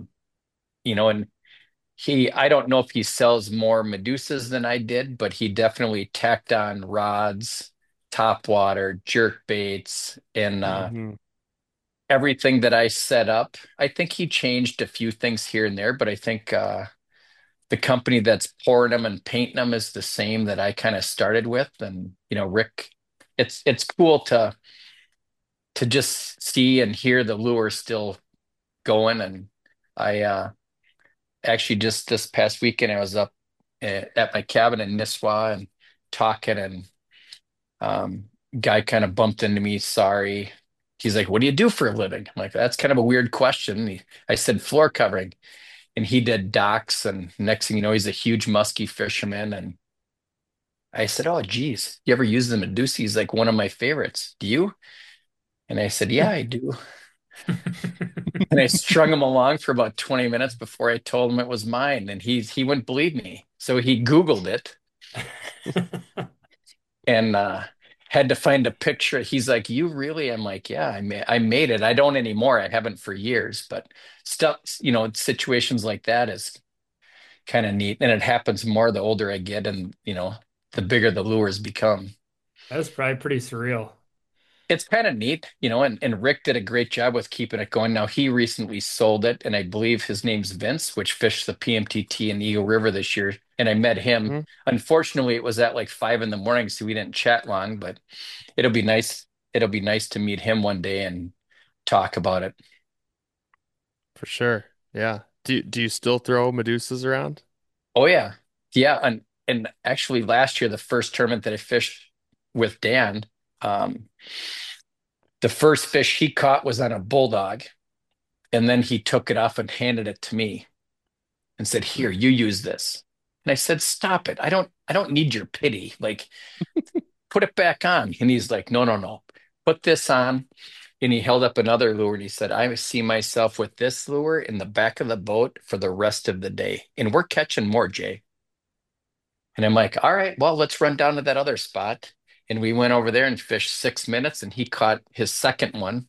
And I don't know if he sells more Medusas than I did, but he definitely tacked on rods, top water, jerk baits, and Hmm. everything that I set up. I think he changed a few things here and there, but I think the company that's pouring them and painting them is the same that I kind of started with. And Rick, it's cool to just see and hear the lure still going. And I actually just this past weekend I was up at my cabin in Nisswa and talking, and um, guy kind of bumped into me. Sorry. He's like, "What do you do for a living?" I'm like, "That's kind of a weird question." I said, "Floor covering," and he did docks. And next thing you know, he's a huge musky fisherman. And I said, "Oh, geez, you ever use the Medusa? He's like one of my favorites. Do you?" And I said, "Yeah, I do." And I strung him along for about 20 minutes before I told him it was mine. And he wouldn't believe me. So he Googled it and had to find a picture. He's like, "You really?" I'm like, "Yeah, I made it. I don't anymore. I haven't for years." But stuff, situations like that is kind of neat. And it happens more the older I get and, the bigger the lures become. That's probably pretty surreal. It's kind of neat, and Rick did a great job with keeping it going. Now he recently sold it, and I believe his name's Vince, which fished the PMTT in Eagle River this year. And I met him. Hmm. Unfortunately, it was at like 5 in the morning, so we didn't chat long, but it'll be nice. It'll be nice to meet him one day and talk about it. For sure. Yeah. Do you still throw Medusas around? Oh yeah. Yeah. And actually last year, the first tournament that I fished with Dan, um, the first fish he caught was on a bulldog. And then he took it off and handed it to me and said, "Here, you use this." And I said, "Stop it. I don't need your pity. Like, put it back on." And he's like, "No, no, no. Put this on." And he held up another lure and he said, "I see myself with this lure in the back of the boat for the rest of the day. And we're catching more, Jay." And I'm like, "All right, well, let's run down to that other spot." And we went over there and fished 6 minutes and he caught his second one.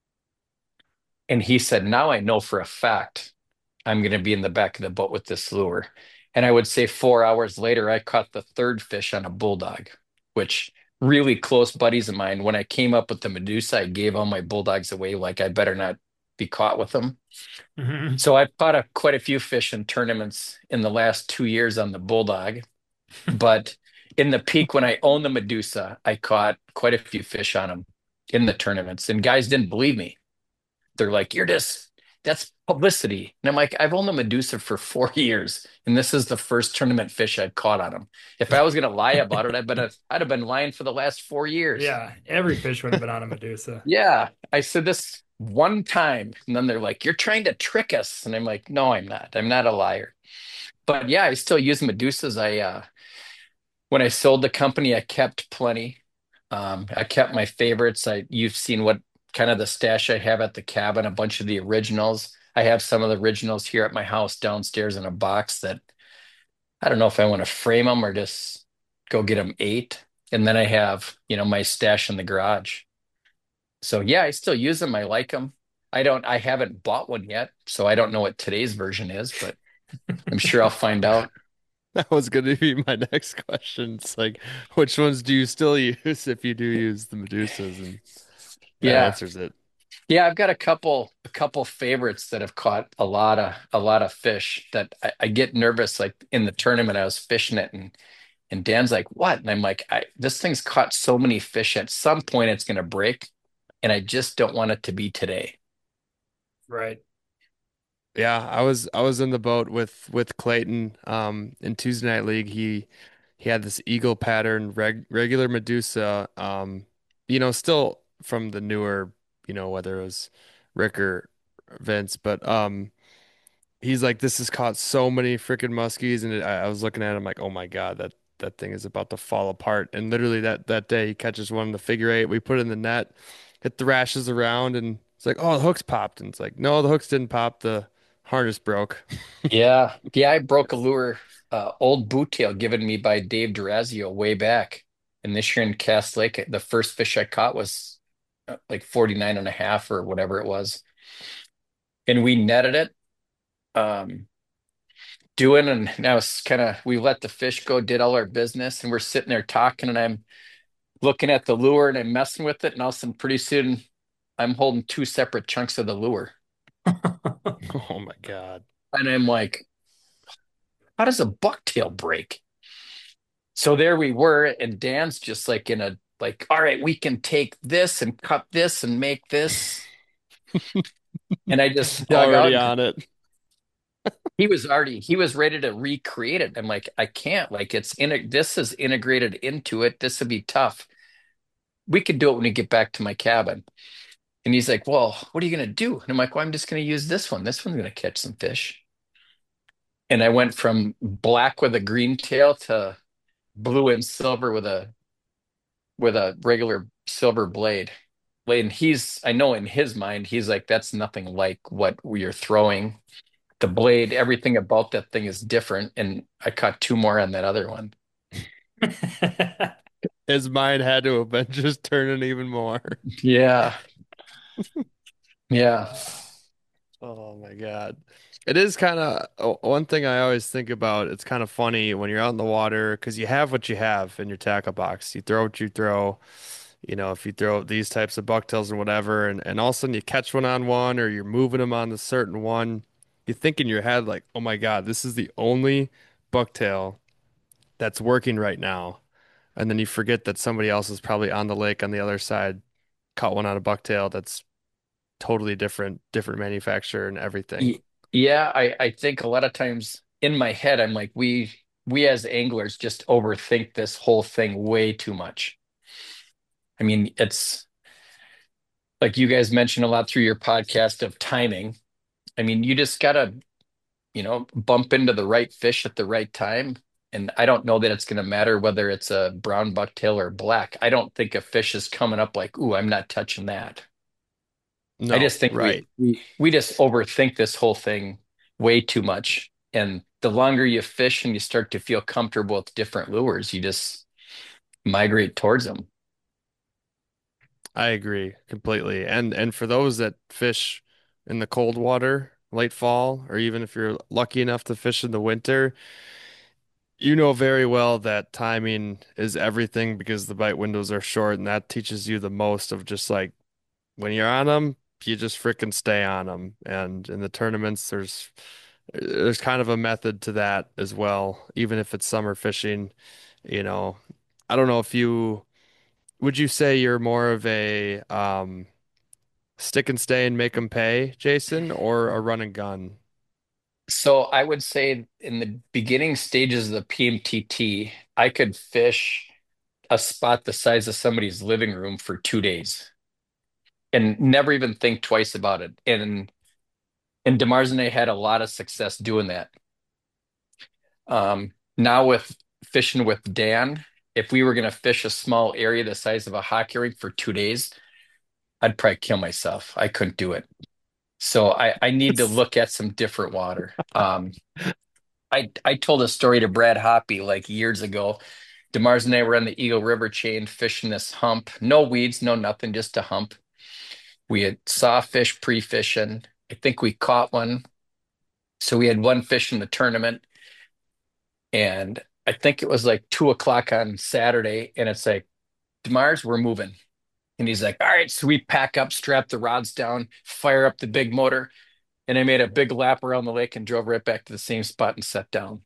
And he said, "Now I know for a fact I'm going to be in the back of the boat with this lure." And I would say 4 hours later, I caught the third fish on a bulldog, which really close buddies of mine. When I came up with the Medusa, I gave all my bulldogs away. Like I better not be caught with them. Mhm. So I've caught quite a few fish in tournaments in the last 2 years on the bulldog. But in the peak, when I owned the Medusa, I caught quite a few fish on them in the tournaments. And guys didn't believe me. They're like, that's publicity. And I'm like, I've owned the Medusa for 4 years, and this is the first tournament fish I've caught on him. If I was going to lie about it, I'd have been lying for the last 4 years. Yeah, every fish would have been on a Medusa. Yeah. I said this one time, and then they're like, "You're trying to trick us." And I'm like, "No, I'm not. I'm not a liar." But yeah, I still use Medusas. When I sold the company, I kept plenty. I kept my favorites. You've seen what kind of the stash I have at the cabin, a bunch of the originals. I have some of the originals here at my house downstairs in a box that I don't know if I want to frame them or just go get them ate. And then I have, my stash in the garage. So yeah, I still use them. I like them. I haven't bought one yet, so I don't know what today's version is, but I'm sure I'll find out. That was going to be my next question. It's like, which ones do you still use if you do use the Medusas? And that Yeah. answers it. Yeah, I've got a couple favorites that have caught a lot of fish that I get nervous. Like in the tournament, I was fishing it, and Dan's like, "What?" And I'm like, "This thing's caught so many fish. At some point, it's going to break, and I just don't want it to be today." Right. Yeah, I was in the boat with Clayton in Tuesday Night League. He had this eagle pattern regular Medusa, still from the newer, whether it was Rick or Vince, but he's like, this has caught so many freaking muskies, and I was looking at him like, oh my God, that thing is about to fall apart. And literally that day he catches one in the figure eight. We put it in the net, it thrashes around, and it's like, oh, the hooks popped, and it's like, no, the hooks didn't pop, the harness broke. Yeah, yeah, I broke a lure, old boot tail given me by Dave Durazio way back. And this year in Cass Lake, the first fish I caught was like 49 and a half or whatever it was. And we netted it, um, doing, and now it's kind of, we let the fish go, did all our business, and we're sitting there talking, and I'm looking at the lure and I'm messing with it. And all of a sudden, pretty soon, I'm holding two separate chunks of the lure. Oh my God. And I'm like, how does a bucktail break? So there we were, and Dan's just like in a like, all right, we can take this and cut this and make this. And I just dug Already out. on it. He was ready to recreate it. I'm like, I can't. Like this is integrated into it. This would be tough. We could do it when we get back to my cabin. And he's like, well, what are you gonna do? And I'm like, well, I'm just gonna use this one. This one's gonna catch some fish. And I went from black with a green tail to blue and silver with a regular silver blade. And I know in his mind, he's like, that's nothing like what we are throwing. The blade, everything about that thing is different. And I caught two more on that other one. His mind had to have been just turning even more. Yeah. Yeah. Oh my God. It is kind of one thing I always think about. It's kind of funny when you're out in the water because you have what you have in your tackle box. You throw what you throw. If you throw these types of bucktails or whatever, and all of a sudden you catch one on one or you're moving them on the certain one, you think in your head, like, oh my God, this is the only bucktail that's working right now. And then you forget that somebody else is probably on the lake on the other side, caught one on a bucktail that's totally different manufacturer and everything. Y- Yeah. I think a lot of times in my head, I'm like, we as anglers just overthink this whole thing way too much. I mean, it's like you guys mentioned a lot through your podcast of timing. I mean, you just gotta bump into the right fish at the right time. And I don't know that it's going to matter whether it's a brown bucktail or black. I don't think a fish is coming up like, ooh, I'm not touching that. I No, just think we right. we we just overthink this whole thing way too much. And the longer you fish and you start to feel comfortable with different lures, you just migrate towards them. I agree completely. And for those that fish in the cold water, late fall, or even if you're lucky enough to fish in the winter, you know very well that timing is everything because the bite windows are short, and that teaches you the most of just like when you're on them, you just freaking stay on them. And in the tournaments, there's kind of a method to that as well, even if it's summer fishing, you know. I don't know if you would you say you're more of a stick and stay and make them pay, Jason, or a run and gun? So I would say in the beginning stages of the PMTT, I could fish a spot the size of somebody's living room for 2 days and never even think twice about it. And DeMarzene had a lot of success doing that. Now with fishing with Dan, if we were going to fish a small area the size of a hockey rink for 2 days, I'd probably kill myself. I couldn't do it. So I need to look at some different water. I told a story to Brad Hoppy like years ago. DeMars and I were on the Eagle River chain fishing this hump. No weeds, no nothing, just a hump. We had sawfish pre-fishing. I think we caught one. So we had one fish in the tournament. And I think it was like 2 o'clock on Saturday. And it's like, DeMars, we're moving. And he's like, all right, so we pack up, strap the rods down, fire up the big motor. And I made a big lap around the lake and drove right back to the same spot and sat down.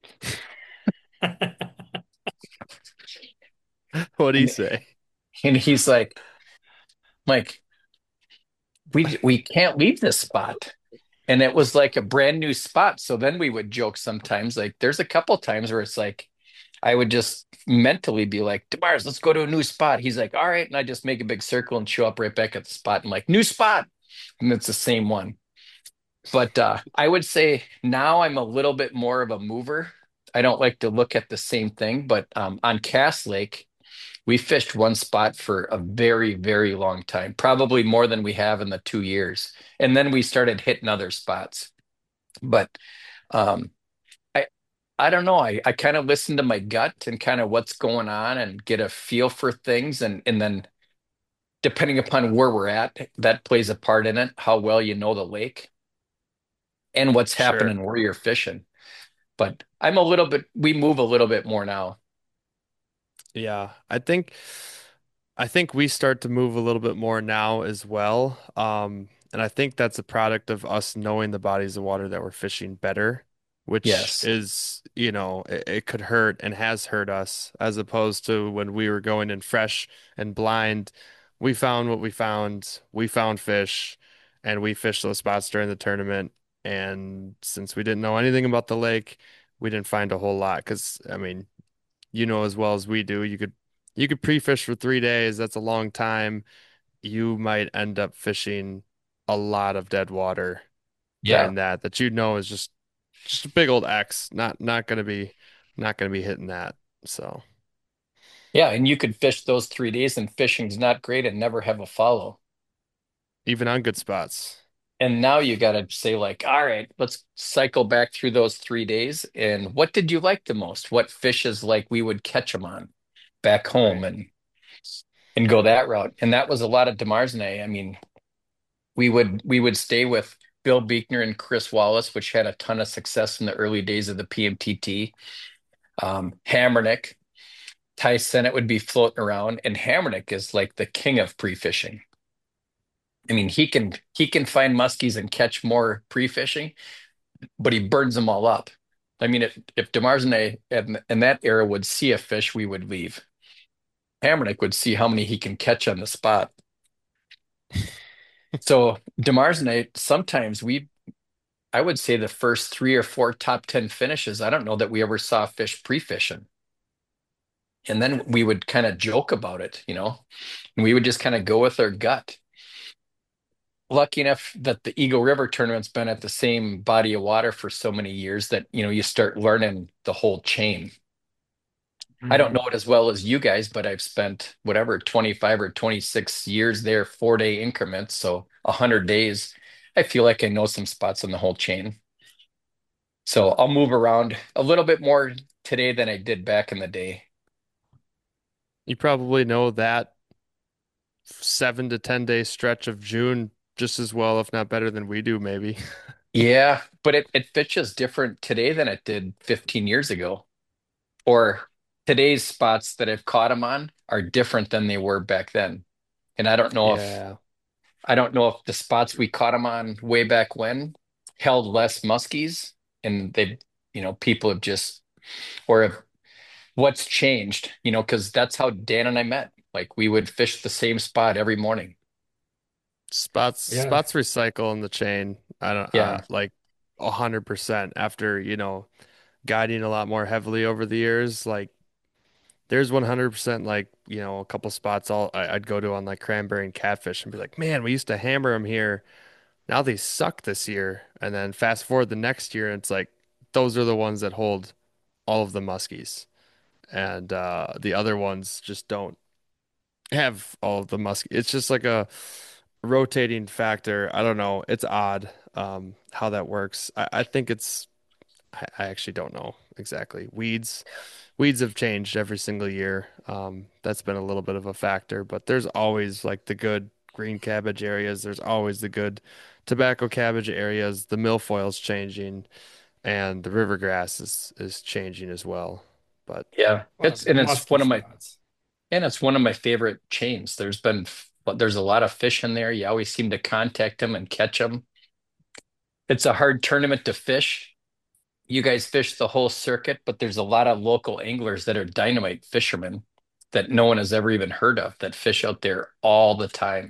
What'd he And, say? and he's like, Mike, we can't leave this spot. And it was like a brand new spot. So then we would joke sometimes. Like there's a couple times where it's like I would just mentally be like, Demars, let's go to a new spot. He's like, all right. And I just make a big circle and show up right back at the spot. And like, new spot. And it's the same one. But I would say now I'm a little bit more of a mover. I don't like to look at the same thing, but on Cass Lake, we fished one spot for a very, very long time, probably more than we have in the 2 years. And then we started hitting other spots. But um, I, I don't know. I kind of listen to my gut and kind of what's going on and get a feel for things. And then depending upon where we're at, that plays a part in it, how well you know the lake and what's Sure. happening where you're fishing. But we move a little bit more now. Yeah, I think we start to move a little bit more now as well. And I think that's a product of us knowing the bodies of water that we're fishing better, which Yes. is, it could hurt and has hurt us as opposed to when we were going in fresh and blind. We found what we found. We found fish and we fished those spots during the tournament. And since we didn't know anything about the lake, we didn't find a whole lot because, I mean, you know as well as we do, you could pre-fish for 3 days. That's a long time. You might end up fishing a lot of dead water Yeah. during that you know is just a big old X. Not gonna be hitting that. So Yeah. And you could fish those 3 days and fishing's not great and never have a follow. even on good spots. And now you got to say, like, all right, let's cycle back through those 3 days. And what did you like the most? What fishes like we would catch them on back home Right. and go that route? And that was a lot of Demarsnay. I mean, we would stay with Bill Beekner and Chris Wallace, which had a ton of success in the early days of the PMTT. Hammernick, Ty Sennett would be floating around, and Hammernick is like the king of pre-fishing. I mean, he can find muskies and catch more pre-fishing, but he burns them all up. I mean, if Demarsnay in that era would see a fish, we would leave. Hammernick would see how many he can catch on the spot. So Demarsnay, sometimes I would say the first 3 or 4 top 10 finishes, I don't know that we ever saw a fish pre-fishing. And then we would kind of joke about it. And we would just kind of go with our gut. Lucky enough that the Eagle River tournament's been at the same body of water for so many years that, you start learning the whole chain. I don't Mhm. know it as well as you guys, but I've spent whatever 25 or 26 years there, 4 day increments, so 100 days. I feel like I know some spots on the whole chain. So I'll move around a little bit more today than I did back in the day. You probably know that 7 to 10 day stretch of June just as well, if not better than we do, maybe. Yeah, but it pitches different today than it did 15 years ago. Or today's spots that I've caught them on are different than they were back then. And Yeah. I don't know if the spots we caught them on way back when held less muskies and people have just or if what's changed, because that's how Dan and I met. Like we would fish the same spot every morning. Spots Yeah. spots recycle in the chain. I don't Yeah. like 100% after, guiding a lot more heavily over the years. Like there's 100% like, a couple spots I'd go to on like cranberry and catfish and be like, man, we used to hammer them here. Now they suck this year. And then fast forward the next year and it's like those are the ones that hold all of the muskies. And the other ones just don't have all of the muskies. It's just like a rotating factor. I don't know. It's odd how that works. I think I actually don't know exactly. Weeds have changed every single year. That's been a little bit of a factor, but there's always like the good green cabbage areas. There's always the good tobacco cabbage areas. The milfoil's changing, and the river grass is changing as well. But Yeah. Well, It's the and it's musky one of my spots. And it's one of my favorite chains. There's a lot of fish in there. You always seem to contact them and catch them. It's a hard tournament to fish. You guys fish the whole circuit, but there's a lot of local anglers that are dynamite fishermen that no one has ever even heard of that fish out there all the time.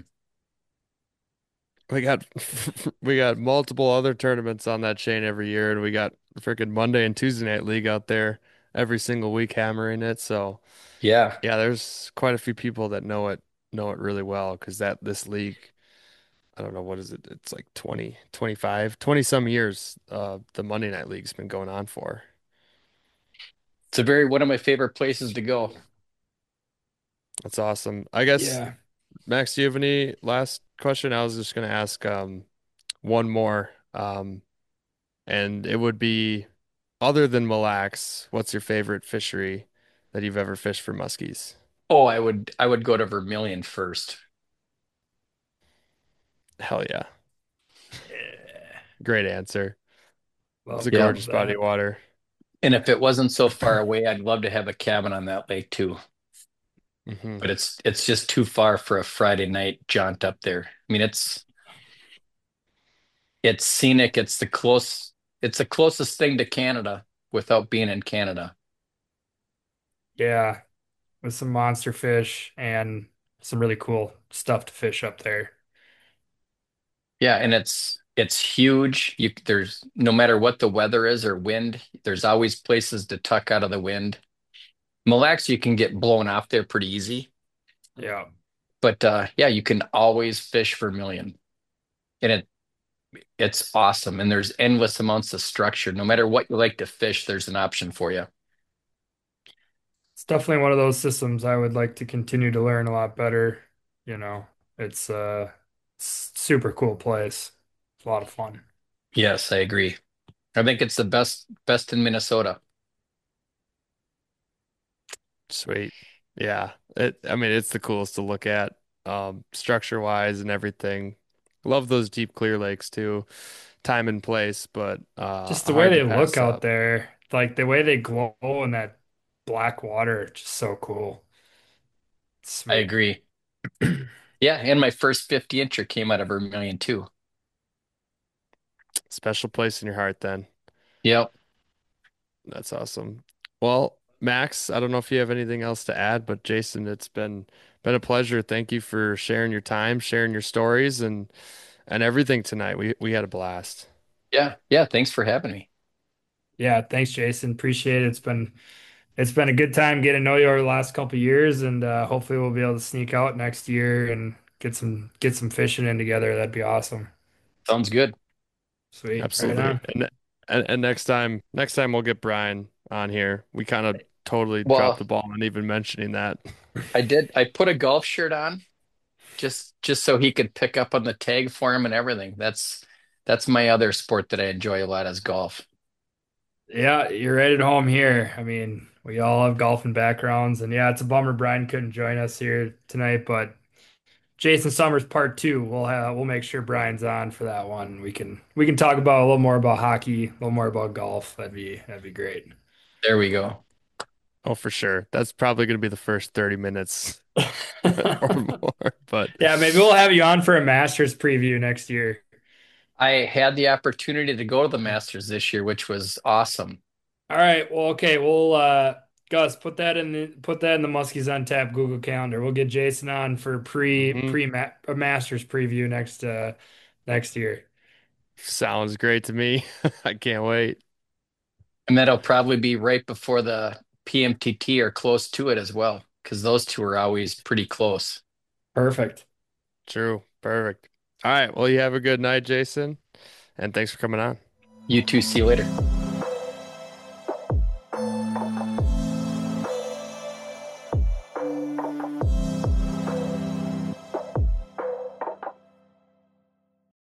We got we got multiple other tournaments on that chain every year, and we got freaking Monday and Tuesday night league out there every single week hammering it. So Yeah. yeah, there's quite a few people that know it really well because that this league, I don't know what is it? It's like 20, 25, 20 some years the Monday night league's been going on for. It's a very one of my favorite places to go. That's awesome. I guess Yeah. Max, do you have any last question? I was just gonna ask one more. And it would be other than Mille Lacs, what's your favorite fishery that you've ever fished for muskies? Oh, I would go to Vermilion first. Hell yeah. Yeah. Great answer. It's a Love, Yeah. love gorgeous body of that. water. And if it wasn't so far away, I'd love to have a cabin on that lake too. Hmm. But it's just too far for a Friday night jaunt up there. I mean, it's scenic. It's the closest thing to Canada without being in Canada. Yeah. With some monster fish and some really cool stuff to fish up there. Yeah, and it's huge. There's no matter what the weather is or wind, there's always places to tuck out of the wind. Mille Lacs, you can get blown off there pretty easy, Yeah. but yeah, you can always fish Vermilion, and it's awesome. And there's endless amounts of structure. No matter what you like to fish, there's an option for you. It's definitely one of those systems I would like to continue to learn a lot better. You know, it's super cool place. It's a lot of fun. Yes, I agree. I think it's the best in Minnesota. Sweet. Yeah. I mean, it's the coolest to look at, structure wise and everything. Love those deep clear lakes too. Time and place, but Just the way hard to they look pass out up. there, like the way they glow in that black water, just so cool. I Sweet. agree. Yeah, and my first 50 incher came out of Vermilion too. Special place in your heart then. Yep. That's awesome. Well, Max, I don't know if you have anything else to add, but Jason, it's been a pleasure. Thank you for sharing your time, sharing your stories and everything tonight. We had a blast. Yeah. Yeah. Thanks for having me. Yeah, thanks, Jason. Appreciate it. It's been a good time getting to know you over the last couple of years, and hopefully we'll be able to sneak out next year and get some fishing in together. That'd be awesome. Sounds good. Sweet. Right Absolutely. on. And next time we'll get Brian on here. We kind of totally dropped Well, the ball on even mentioning that. I put a golf shirt on just so he could pick up on the tag for him and everything. That's my other sport that I enjoy a lot is golf. Yeah, you're right at home here. I mean, we all have golfing backgrounds, and yeah, it's a bummer Brian couldn't join us here tonight, but Jason Summers part two, we'll make sure Brian's on for that one. We can talk about a little more about hockey, a little more about golf. That'd be great. There we go. Oh, for sure. That's probably going to be the first 30 minutes or more, but Yeah, maybe we'll have you on for a Masters preview next year. I had the opportunity to go to the Masters this year, which was awesome. All right. Well, okay. We'll Gus, put that in the Muskies on tap Google Calendar. We'll get Jason on for pre mhm. pre ma a Masters preview next year. Sounds great to me. I can't wait. And that'll probably be right before the PMTT or close to it as well, because those two are always pretty close. Perfect. True. Perfect. All right. Well, you have a good night, Jason, and thanks for coming on. You two, see you later.